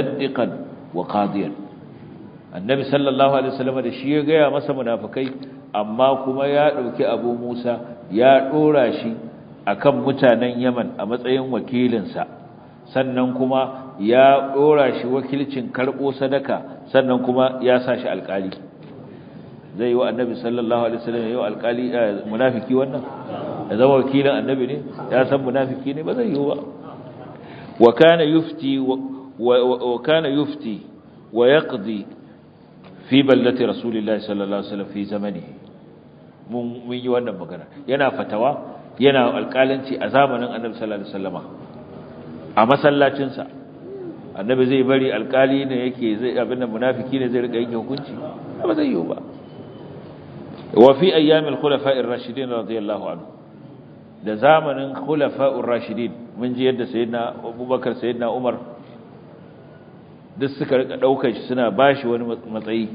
musaddiqan wa qadiyan annabi sallallahu alaihi wasallam da shi ya gaya masa munafikai amma kuma ya ɗauki Abu Musa ya ɗora shi akan mutanen Yaman a matsayin wakilinsa sannan kuma ya ɗora shi wakilcin karɓo sadaka sannan kuma ya sa shi alƙali zai yi wa annabi sallallahu alaihi wasallam yau alƙali munafiki wannan ya zama wakilin annabi ne ya san munafiki ne ba zai yi ba wa kana yufti wa kana yufti wa yaqdi fi ballati rasulillahi sallallahu alaihi wasallam fi zamanihi mun mun yi wannan magana yana fatawa yana alƙalanci a zamanin annabi sallallahu alaihi wasallama a masallacin sa annabi zai bari alƙali ne yake zai abin da munafiki ne zai rika yanke hukunci ba zai yi ba wa fi ayyamil khulafa'ir rashidin radiyallahu anhu da zamanin khulafa'ur rashidin mun ji yadda sayyidina Abubakar sayyidina Umar duk suka rika daukar shi suna bashi wani matsayi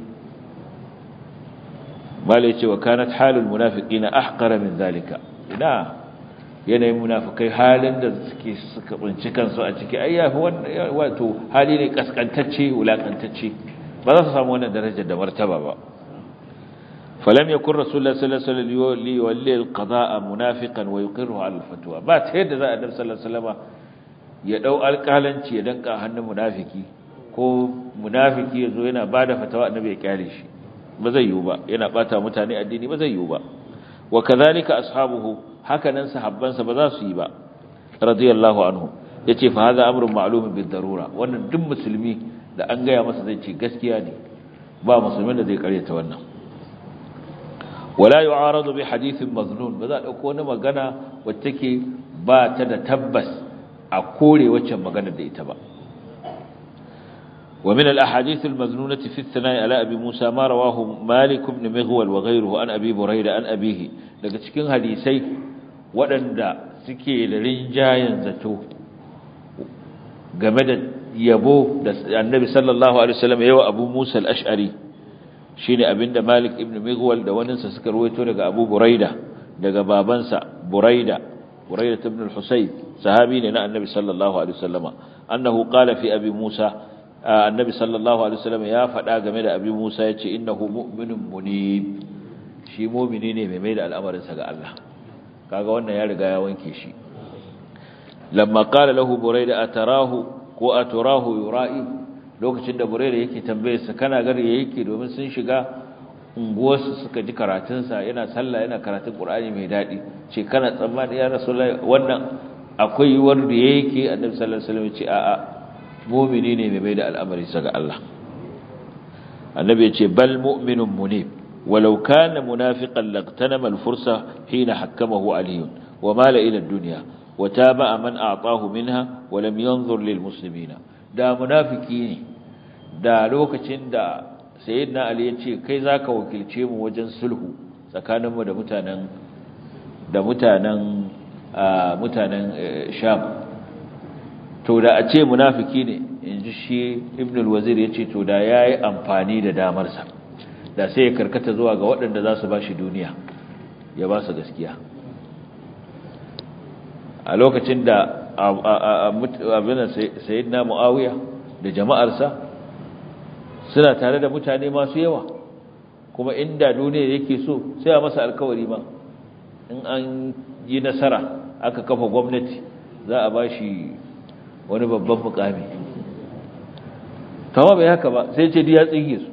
malai cewa kanat halul munafiqina ahqara min zalika ina yanayin munafikai halin da suke suka binci kansu a ciki ai yafi wato hali ne kaskantacce wulakantacce ba za su samu wannan darajar da martaba ba falam yakun rasulullahi sallallahu alaihi wasallam li walli alqada'a munafiqan wa yuqirru ala alfatwa ba ta yadda za a annabi sallallahu alaihi wasallam ya dau alƙalanci ya danka hannun munafiki ko munafiki yazo yana bada fatawa annabi ya kyale shi ba zai yiwu ba yana bata mutane addini ba zai yiwu ba wa kadhalika ashabuhu hakanan sahabbansa ba za su yi ba radiyallahu anhu yace fa hadha amrun ma'lumun bid darura wannan duk musulmi da an gaya masa zai ce gaskiya ne ba musulmin da zai karyata wannan wala yu'aradu bi hadithin maznun ba za a dauko wani magana wacce take ba ta da tabbas a kore waccan maganar da ita ba ومن الأحاديث المذنونة في الثناء على أبي موسى ما رواه مالك بن مغول وغيره عن أبي بريدة عن أبيه لقد تكون حديثي ودن سكي لرنجايا زتو قمد يبو النبي صلى الله عليه وسلم يو أبو موسى الأشعري شين أبن مالك بن مغول دواننسا سكرويتو لقى أبو بريدة لقى بابنسا بريدة بريدة بن الحسين صحابين النبي صلى الله عليه وسلم أنه قال في أبي موسى annabi sallallahu alaihi wasallam ya faɗa game da abi Musa yace innahu mu'minun munib shi mu'mini ne mai mai da al'amarin sa ga Allah kaga wannan ya riga ya wanke shi lamma qala lahu burayda atarahu ko atarahu yura'i lokacin da burayda yake tambaye sa kana gari yake domin sun shiga unguwarsu suka ji karatun sa yana sallah yana karatun Qur'ani mai dadi ce kana tsammani ya rasulullahi wannan akwai wanda yake annabi sallallahu alaihi wasallam ya ce a'a mu'mini ne mai da al'amari sa ga Allah annabi ya ce bal mu'minun munib walau kana munafiqan laqtanama al-fursa hina hakamahu ali wa mala ila ad-dunya wa taba'a man a'tahu minha wa lam yanzur lil muslimina da munafiki ne da lokacin da sayyidina ali ya ce kai zaka wakilce mu wajen sulhu tsakaninmu da mutanen da mutanen mutanen sham to da a ce munafiki ne inji shi ibn al-wazir yace to da yayi amfani da damarsa da sai ya karkata zuwa ga waɗanda za su bashi duniya ya ba su gaskiya a lokacin da abin sayyidina muawiya da jama'arsa suna tare da mutane masu yawa kuma inda duniya yake so sai a masa alkawari ma in an yi nasara aka kafa gwamnati za a bashi wani babban mukami kama bai haka ba sai ce ya tsige su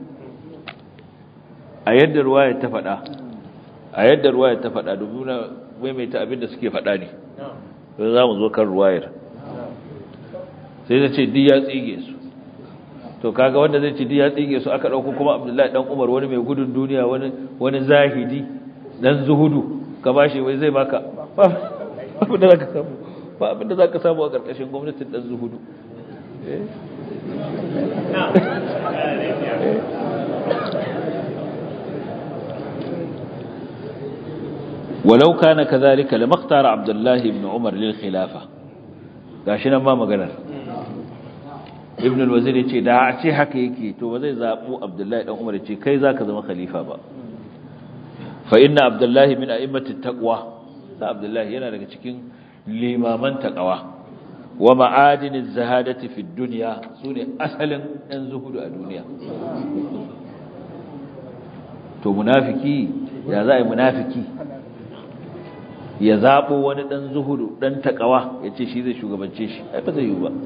a yadda ruwaya ta faɗa a yadda ruwaya ta faɗa domin maimaita abin da suke faɗa ne don za mu zo kan ruwayar sai ta ce ya tsige su to kaga wanda zai ce ya tsige su aka ɗauko kuma abdullahi ɗan umar wani mai gudun duniya wani zahidi ɗan zuhudu ka bashi wai zai baka ba abin da za ka samu ba abinda za ka samu a ƙarƙashin gwamnatin ɗan zuhudu walau kana kadhalika lamakhtara Abdullah ibn Umar lil khilafa gashi nan ma maganar Ibn al-Wazir yace da a ce haka yake to ba zai zabu Abdullah dan Umar yace kai zaka zama khalifa ba fa inna Abdullah min a'immatit taqwa da Abdullah yana daga cikin limaman taqwa wa ma'adiniz zahadati fid dunya sune asalin ɗan zuhudu a duniya to munafiki ya za a yi munafiki ya zaɓo wani ɗan zuhudu ɗan taƙawa ya ce shi zai shugabance shi ai ba zai yi ba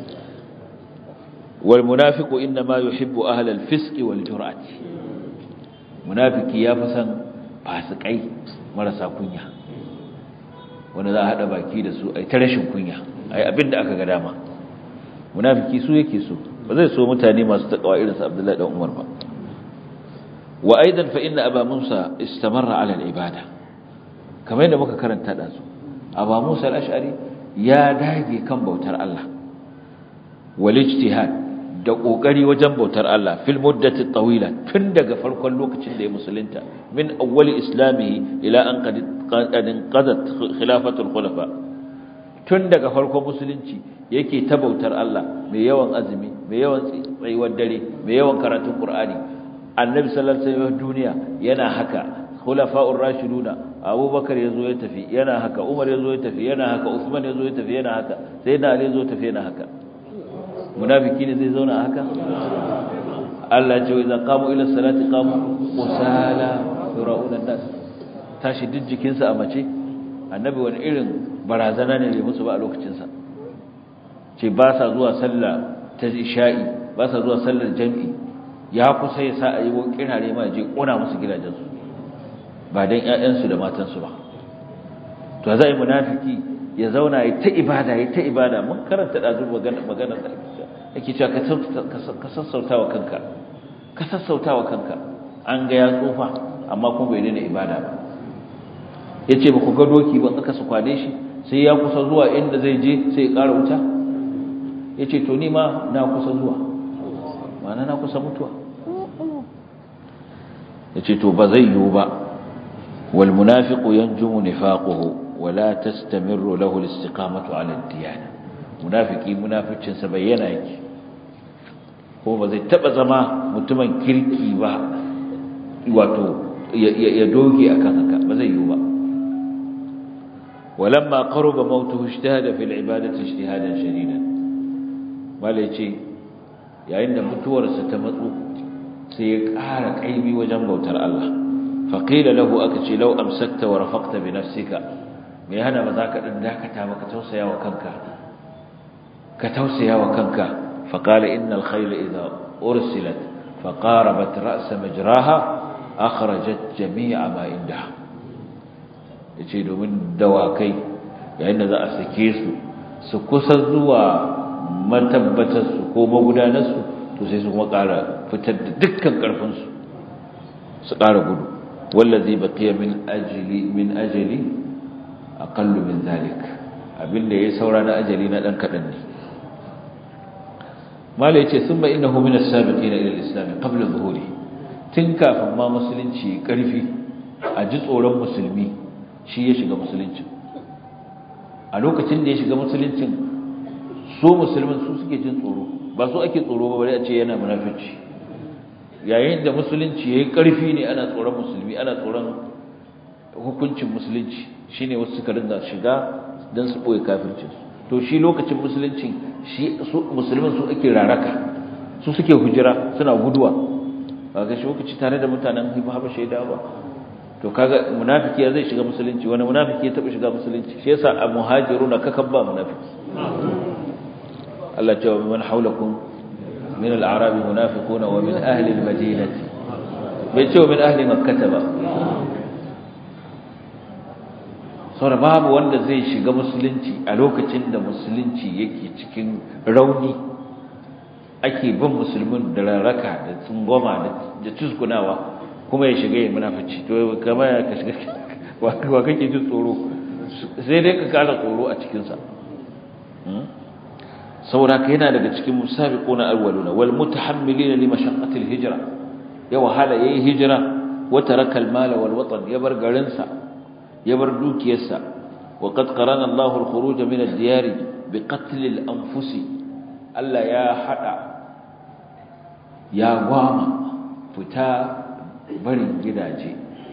wal munafiqu inna ma yuhibbu ahlal fisqi wal jur'ati munafiki ya fi san fasikai marasa kunya wanda za a haɗa baki da su ai ta rashin kunya ai abinda aka ga dama munafiki su yake so ba zai so mutane masu taƙawa irin su Abdullahi dan Umar ba wa aidan fa inna aba Musa istamarra ala al-ibada kamar yadda muka karanta da su aba Musa al-Ash'ari ya dage kan bautar Allah wal ijtihad da kokari wajen bautar Allah fil muddati tawila tun daga farkon lokacin da ya musulunta min awwali islamihi ila an qad qadat khilafatul khulafa tun daga farkon musulunci yake ta bautar Allah mai yawan azumi mai yawan tsayuwar dare mai yawan karatun Qur'ani annabi sallallahu alaihi wasallam duniya yana haka khulafa'ur rashiduna abubakar yazo ya tafi yana haka umar yazo ya tafi yana haka usman yazo ya tafi yana haka sayyidina ali yazo tafi yana haka munafiki ne zai zauna haka Allah ya ce idza qamu ila salati qamu qusala yura'una an-nas tashi dijjikin sa a mace annabi wani irin barazana ne musu ba a lokacin sa ce ba sa zuwa sallah ta isha'i ba sa zuwa sallar jami'i ya kusa ya sa ayi wo kirare ma je kona musu gidajensu ba dan ƴaƴansu da matansu ba to zai munafiki ya zauna ya ta ibada ya ta ibada mun karanta dazu magana magana da yake cewa ka sassautawa kanka ka sassautawa kanka an ga ya tsufa amma kuma bai daina ibada ba yace ba ku ga doki ba aka su kwade shi sai ya kusa zuwa inda zai je sai ya ƙara wuta yace to ni ma na kusa zuwa ma'ana na kusa mutuwa yace to ba zai yiwu ba wal munafiqu yanjumu nifaquhu wa la tastamirru lahu al istiqamatu ala ad diyana munafiki munaficin sa bayyana yake ko ba zai taba zama mutumin kirki ba wato ya doge akan haka ba zai yiwu ba walamma qaruba mautuhu ijtahada fil ibadati ijtihadan shadidan malai ce yayin da mutuwarsa ta matso sai ya ƙara kaimi wajen bautar Allah faqila lahu akace law amsakta wa rafaqta bi nafsika me hana ba za ka dan dakata ba ka tausaya wa kanka ka tausaya wa kanka faqala innal khayla idha ursilat faqarabat ra's majraha akhrajat jami'a ma indaha yace domin dawakai yayin da za a sake su su kusa zuwa matabbatar su ko magudanar su to sai su kuma ƙara fitar da dukkan karfin su su ƙara gudu wallazi baqiya min ajli min ajli aqallu min zalik abinda yayi saura na ajali na dan kadan ne mala yace summa innahu min as-sabiqina ila al-islam qabla zuhuri tun kafin ma musulunci karfi a ji tsoron musulmi shi ya shiga musulunci a lokacin da ya shiga musuluncin su musulmin su suke jin tsoro ba su ake tsoro ba bare a ce yana munafici yayin da musulunci yayi karfi ne ana tsoron musulmi ana tsoron hukuncin musulunci shine wasu suka rinda shiga dan su boye kafircin to shi lokacin musulunci shi su musulmin su ake raraka su suke hujira suna guduwa kaga shi lokaci tare da mutanen Habasha shaida ba to kaga munafiki ya zai shiga musulunci wani munafiki ya taba shiga musulunci shi yasa a muhajiruna kakabba munafiki Allah ya ce wa man haulakum min al-a'rab munafiquna wa min ahli al-madinati bai ce wa min ahli makkah ba saboda babu wanda zai shiga musulunci a lokacin da musulunci yake cikin rauni ake bin musulmin da raraka da tsungoma da tuskunawa kuma ya shiga ya munafici to kamar ya ka shiga wa kake jin tsoro sai dai ka kara tsoro a cikin sa saboda kai yana daga cikin musabiquna awwaluna wal mutahammilina li mashaqqati al hijra ya wahala yayi hijra wa taraka al mala wal watan ya bar garin sa ya bar dukiyarsa wa qad qarana Allahu al khuruj min ad diyar bi qatl al anfus Allah ya hada ya gwama fita barin gidaje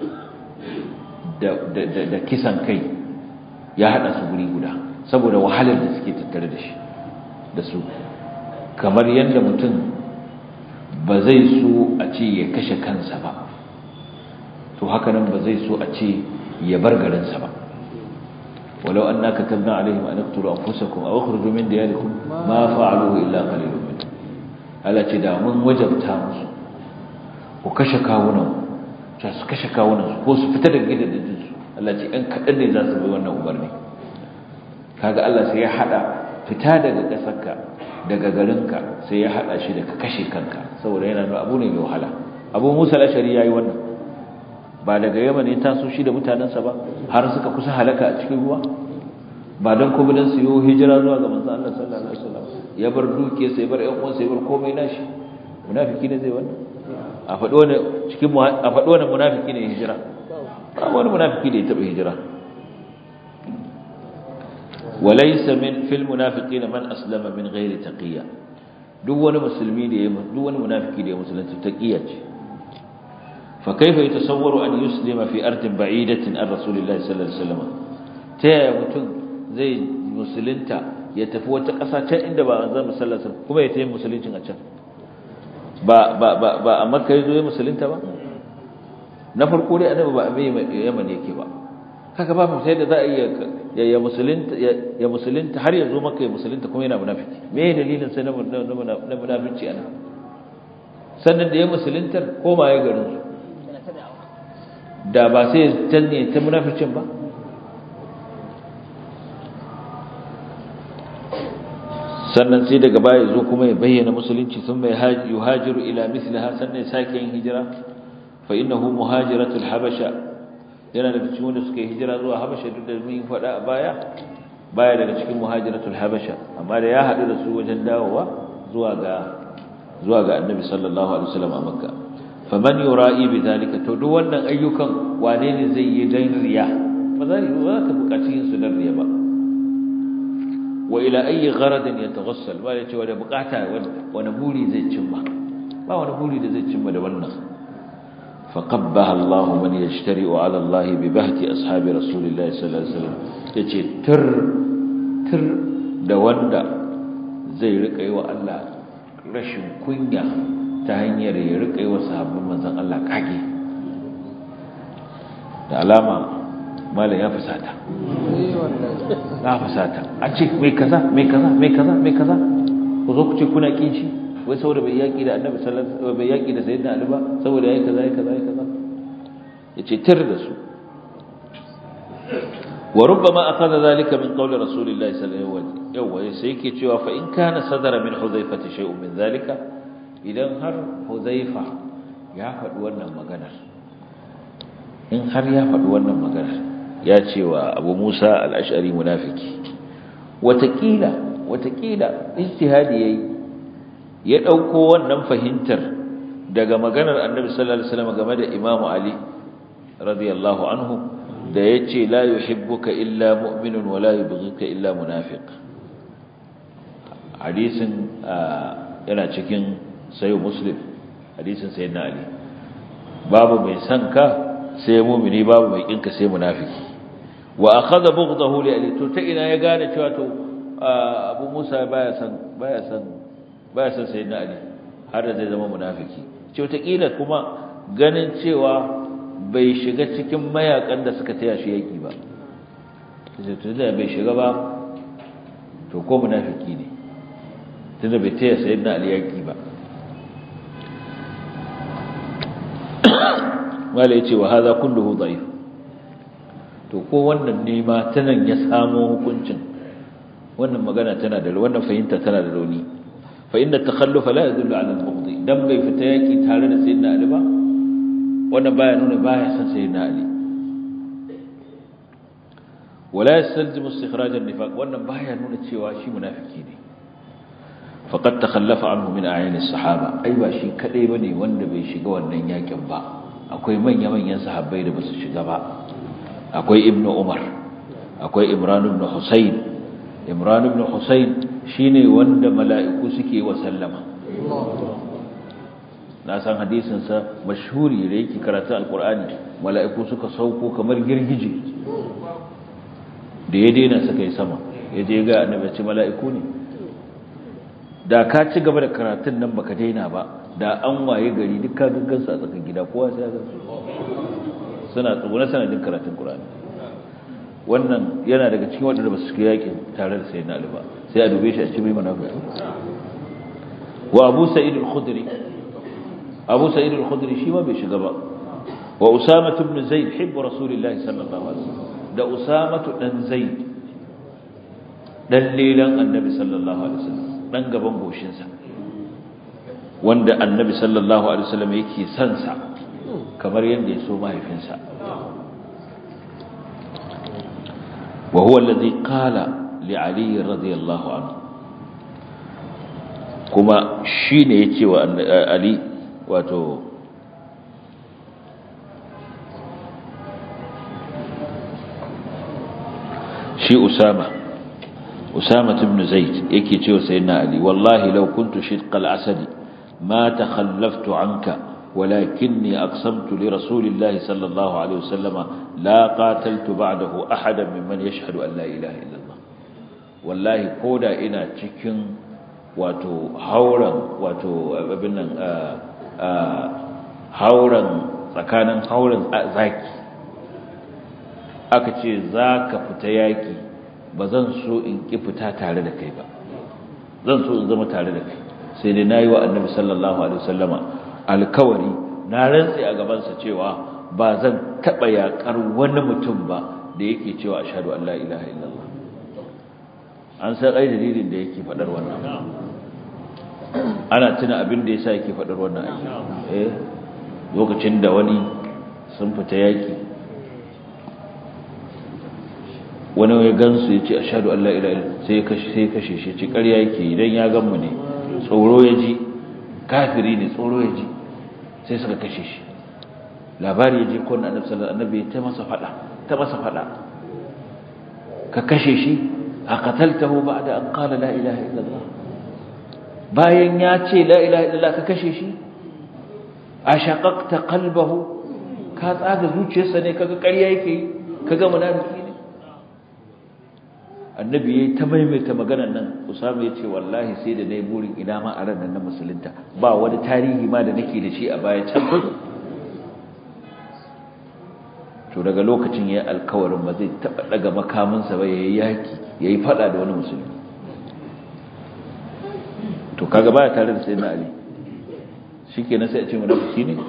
da da da kisan kai ya hada su guri guda saboda wahalar da suke tattare da shi da su kamar yadda mutum ba zai so a ce ya kashe kansa ba to haka nan ba zai so a ce ya bar garinsa ba walau anna katabna alaihim an iqtulu anfusakum aw ukhruju min diyarikum ma fa'aluhu illa qalilun minhum Allah ce da mun wajabta musu ku kashe kawunan su kashe kawunan ko su fita daga gidajen su Allah ce ɗan kaɗan ne za su bi wannan umarni kaga Allah sai ya hada fita daga ƙasarka daga garinka sai ya hada shi da ka kashe kanka saboda yana nuna abu ne mai wahala Abu Musa al-Ashari yayi wannan ba daga Yaman ne taso shi da mutanansa ba har suka kusa halaka a cikin ruwa ba dan ko bidan su yo hijira zuwa ga manzon Allah sallallahu alaihi wasallam ya bar duke sai bar ƴan uwan sai bar komai nashi munafiki ne zai wannan a faɗo wani cikin a faɗo wani munafiki ne hijira ba wani munafiki da ya taɓa hijira walaysa min fil munafiqina man aslama min ghairi taqiyya duk wani musulmi da ya duk wani munafiki da ya musulunta taqiyya ce fa kaifa yatasawwaru an yuslima fi ardin ba'idatin an rasulillahi sallallahu alaihi wasallam ta yaya mutum zai musulunta ya tafi wata ƙasa can inda ba anzar sallallahu alaihi wasallam kuma ya tafi musuluncin a can ba ba ba ba a Makka yazo ya musulunta ba na farko dai annabi ba a Yaman yake ba kaga ba mu sai da za a iya ya musulunta ya musulunta har yazo Makka ya musulunta kuma yana munafiki me dalilin sai na na munafici ana sannan da ya musuluntar koma ya garin su da ba sai tanne ta munaficin ba sannan sai daga baya zo kuma ya bayyana musulunci sun mai yuhajiru ila mislaha sannan sake yin hijira fa innahu muhajiratul habasha yana daga cikin wanda suka yi hijira zuwa habasha duk da mun faɗa a baya baya daga cikin muhajiratul habasha amma da ya haɗu da su wajen dawowa zuwa ga zuwa ga annabi sallallahu alaihi wasallam a makka faman yura'i bidhalika to duk wannan ayyukan wane ne zai yi dan riya ba za ka buƙaci yin su dan riya ba wa ila ayi gharadin yataghassal ba yace wanda bukata wani buri zai cimma ba wani buri da zai cimma da wannan faqabbaha Allah man yashtari'u 'ala Allah bi bahti ashabi rasulillahi sallallahu alaihi wasallam yace tur tur da wanda zai rika yi wa Allah rashin kunya ta hanyar ya rika yi wa sahabban manzon Allah kage da alama malam ya fusata na fusata a ce mai kaza mai kaza mai kaza mai kaza ku zo ku ce kuna kin shi wai saboda bai yaki da annabi sallallahu alaihi wasallam bai yaki da sayyidina ali ba saboda yayi kaza yayi kaza yayi kaza yace tir da su wa rubbama akhadha zalika min qawli rasulillahi sallallahu alaihi wasallam yawa sai yake cewa fa in kana sadara min huzaifati shay'un min zalika idan har huzaifa ya faɗi wannan maganar in har ya faɗi wannan maganar ya ce wa abu musa al'ashari munafiki watakila watakila ijtihadi yayi ya ɗauko wannan fahimtar daga maganar annabi sallallahu alaihi wasallam game da imamu ali radiyallahu anhu da yace la yuhibbuka illa mu'minun wa la yubghiduka illa munafiq hadisin yana cikin sayo muslim hadisin sayyidina ali babu mai san ka sai mu'mini babu mai kinka sai munafiki wa akhadha bughdahu li ali to ta ina ya gane cewa to abu musa baya san baya san baya san sayyidina ali har da zai zama munafiki ce ta kila kuma ganin cewa bai shiga cikin mayakan da suka taya shi yaki ba sai to da bai shiga ba to ko munafiki ne tunda bai taya sayyidina ali yaki ba wala yace wa hadha kulluhu da'if to ko wannan ne ma tanan ya samu hukuncin wannan magana tana da wannan fahimta tana da rauni fa inna takhallufa la yadullu ala al-bughd dan bai fita yaki tare da sayyidina ali ba wannan baya nuna baya san sayyidina ali wala yastalzimu istikhraj an-nifaq wannan baya nuna cewa shi munafiki ne faqad takhallafa anhu min a'yan as-sahaba ai ba shi kadai bane wanda bai shiga wannan yakin ba akwai manya-manyan sahabbai da basu shiga ba akwai ibnu umar akwai imran ibn husayn imran ibn husayn shine wanda mala'iku suke wa sallama na san hadisin sa mashhuri da yake karatu alqur'ani mala'iku suka sauko kamar girgije da ya daina suka yi sama yaje ga annabi ce mala'iku ne da ka ci gaba da karatun nan baka daina ba da an waye gari duk ka gaggansu a tsakan gida kowa sai ya gansu suna tsuguna sanadin karatun Qur'ani wannan yana daga cikin wadanda ba su shiga yakin tare da sayyidina Ali ba sai a dube shi a cikin munafiki wa Abu Sa'id al-Khudri Abu Sa'id al-Khudri shi ma bai shiga ba wa Usama ibn Zaid hibbu Rasulillah sallallahu alaihi wasallam da Usama dan Zaid dan lilan Annabi sallallahu alaihi wasallam dan gaban goshin sa wanda Annabi sallallahu alaihi wasallam yake son sa kamar yadda ya so mahaifinsa wa huwa alladhi qala li Ali radiyallahu anhu kuma shine yace wa Ali wato shi Usama Usama ibn Zaid yake cewa sayyidina Ali wallahi law kuntu shidqa al-asad ma takhallaftu anka ولكني أقسمت لرسول الله صلى الله عليه وسلم لا قاتلت بعده أحدا ممن يشهد أن لا إله إلا الله والله كودا إنا تكن واتو هورا واتو ابنا هورا tsakanin haurin zaki aka ce za ka fita yaki ba zan so in ki fita tare da kai ba zan so in zama tare da kai sai dai nayi wa annabi sallallahu alaihi wasallama alkawari na rantsi a gabansa cewa ba zan taɓa yaƙar wani mutum ba da yake cewa ashhadu an la ilaha illallah an san ai dalilin da yake faɗar wannan ana tuna abin da yasa yake faɗar wannan eh lokacin da wani sun fita yaƙi wani ya gansu ya ce ashhadu an la ilaha illallah sai ya kashe sai ya kashe shi ce ƙarya yake idan ya gan mu ne tsoro ya ji kafiri ne tsoro ya ji sai suka kashe shi labari ya je kun annabi sallallahu alaihi wasallam ta masa fada ta masa fada ka kashe shi a qataltahu ba'da an qala la ilaha illallah bayan ya ce la ilaha illallah ka kashe shi ashaqaqta qalbahu ka tsaga zuciyarsa ne kaga ƙarya yake kaga munafiki ne annabi yayi ta maimaita maganar nan Usama yace wallahi sai da nayi burin ina ma a ran nan na musulunta ba wani tarihi ma da nake da shi a baya can to daga lokacin yayi alkawarin ba zai taba daga makaminsa ba yayi yaki yayi fada da wani musulmi to kaga baya tare da sayyidina Ali shikenan sai a ce munafiki ne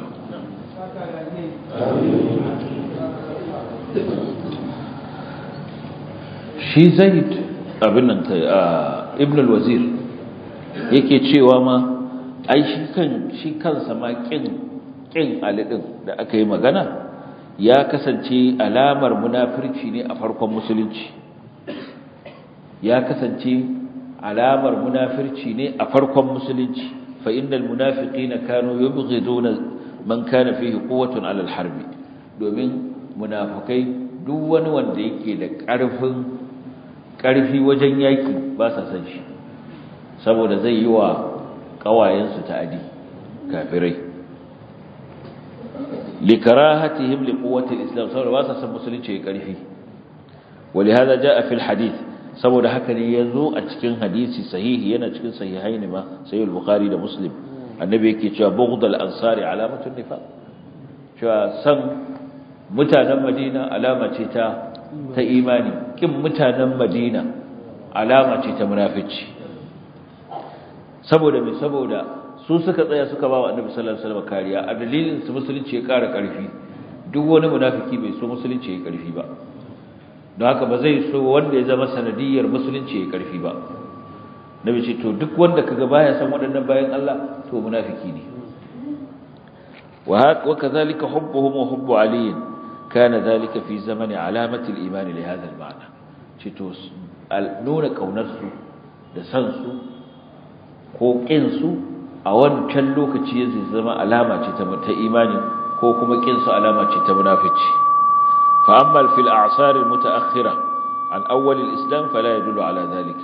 shi Zaid abin nan Ibn al-Wazir yake cewa ma ai shi kan shi kansa ma kin kin Ali din da aka yi magana ya kasance alamar munafirci ne a farkon musulunci ya kasance alamar munafirci ne a farkon musulunci fa innal munafiqina kanu yubghiduna man kana fihi quwwatun ala al-harb domin munafikai duk wani wanda yake da ƙarfin ƙarfi wajen yaki ba sa san shi saboda zai yi wa ƙawayensu ta'adi kafirai likarahatihim liquwwati al-islam saboda ba sa san musulunci ya ƙarfi ولهذا جاء في الحديث saboda haka ne yazo a cikin hadisi sahihi yana cikin sahihaini ma sahih al-bukhari da muslim annabi yake cewa bughd al-ansari alamatun nifaq cewa san mutanen madina alama ce ta ta imani kin mutanen madina alama ce ta munafici saboda me saboda su suka tsaya suka ba wa annabi sallallahu alaihi wasallam kariya a dalilin su musulunci ya ƙara ƙarfi duk wani munafiki bai so musulunci ya ƙarfi ba don haka ba zai so wanda ya zama sanadiyar musulunci ya ƙarfi ba nabi ce to duk wanda kaga baya san waɗannan bayan Allah to munafiki ne wa kadhalika hubbuhum wa hubbu ali kana dhalika fi zamani alamati al-iman li hadha al-ma'na ce to nuna kaunar su da san su ko kin su a wancan lokaci ya zama alama ce ta imani ko kuma kin su alama ce ta munafici fa amma fil a'sar al mutaakhira an awwal al islam fala yadullu ala dhalika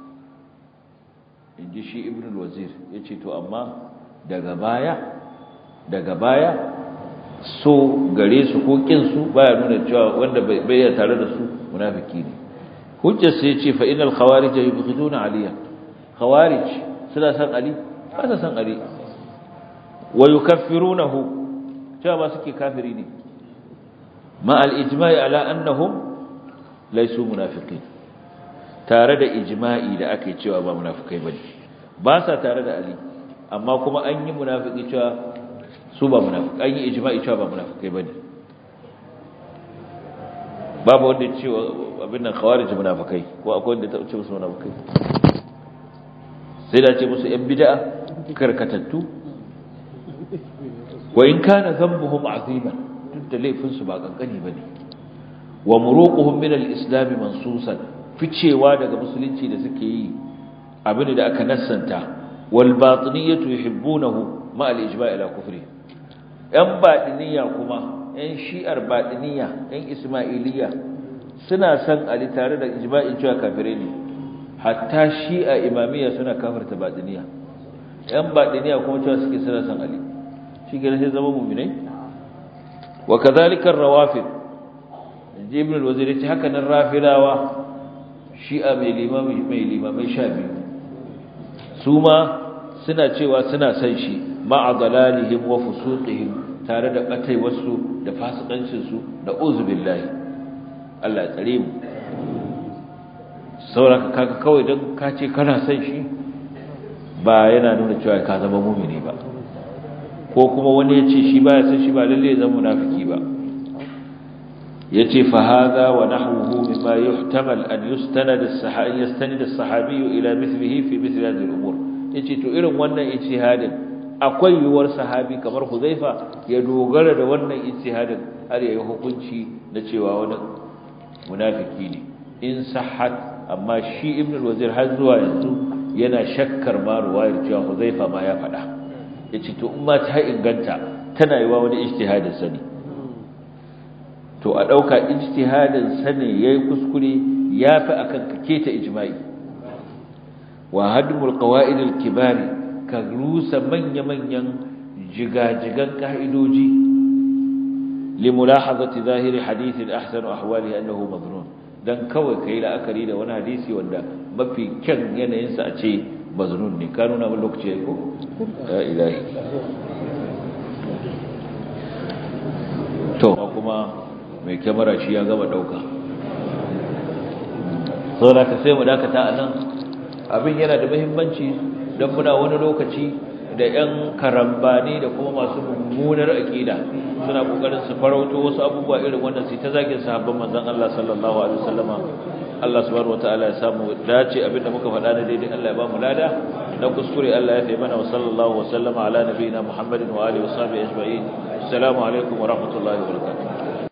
inji shi ibn al wazir yace to amma daga baya daga baya so gare su ko kin su baya nuna cewa wanda bai tare da su munafiki ne hujjar sai yace fa innal khawarij yubghiduna aliya khawarij suna san ali ba sa san ali wa yukaffirunahu cewa ba suke kafiri ne ma al-ijma'i ala annahum laysu munafiqin tare da ijma'i da ake cewa ba munafikai bane ba sa tare da Ali amma kuma an yi munafiki cewa su ba munafiki an yi ijma'i cewa ba munafikai bane babu wanda ya ce abin nan khawarij munafikai ko akwai wanda ta ce musu munafikai sai da ce musu yan bid'a karkatattu wa in kana dhanbuhum aziman duk da laifin su ba kankani bane wa muruquhum min al-islam mansusan ficewa daga musulunci da suke yi abin da aka nassanta wal batiniyatu yuhibbunahu ma al-ijma' ila kufri yan batiniya kuma yan shi'ar batiniya yan ismailiyya suna san ali tare da ijma'in cewa kafirai ne hatta shi'a imamiyya suna kafirta batiniya yan batiniya kuma cewa suke suna san ali shi ke sai zama mu'minai wa kadhalika ar-rawafid ibn al-wazir yace haka nan rafidawa shi'a mai limami mai limamai sha biyu su ma suna cewa suna san shi ma'a dalalihim wa fusuqihim tare da batai wasu da fasikancin su da uzubillahi Allah ya tsare mu sauraka kaga kawai dan ka ce kana san shi ba yana nuna cewa ka zama mu'mini ba ko kuma wani ya ce shi baya san shi ba lalle ya zama munafiki ba yace fa hadha wa nahwuhu mimma yuhtamal an yustanad as-sahabi yastanid as-sahabi ila mithlihi fi mithl hadhihi al-umur yace to irin wannan ijtihadin akwai yuwar sahabi kamar Huzaifa ya dogara da wannan ijtihadin har yayi hukunci na cewa wani munafiki ne in sahhat amma shi ibn al-wazir har zuwa yanzu yana shakkar ma ruwayar cewa Huzaifa ma ya faɗa yace to in ma ta inganta tana yiwa wani ijtihadin sani to a dauka ijtihadin sane yayi kuskure yafi akan kake ta ijma'i wa hadmul qawaid al-kibar ka rusa manya-manyan jigajigan ka'idoji li mulahazati zahiri hadith al-ahsan ahwali annahu madrun dan kawai kai la'akari da wani hadisi wanda mafi kyan yanayin sa a ce mazrun ne ka nuna mun lokaci yayi ko la ilahi to kuma mai kyamara shi ya gaba dauka saboda ka sai mu dakata anan abin yana da muhimmanci dan muna wani lokaci da yan karambani da kuma masu mummunar aqida suna kokarin su farauto wasu abubuwa irin wannan sai ta zagin sahabban manzon Allah sallallahu alaihi wasallama Allah subhanahu wataala ya samu dace abinda muka faɗa da daidai Allah ya ba mu lada na kuskure Allah ya taimana wa sallallahu wa sallama ala nabiyina Muhammadin wa alihi wa sahbihi ajma'in assalamu alaikum wa rahmatullahi wa barakatuh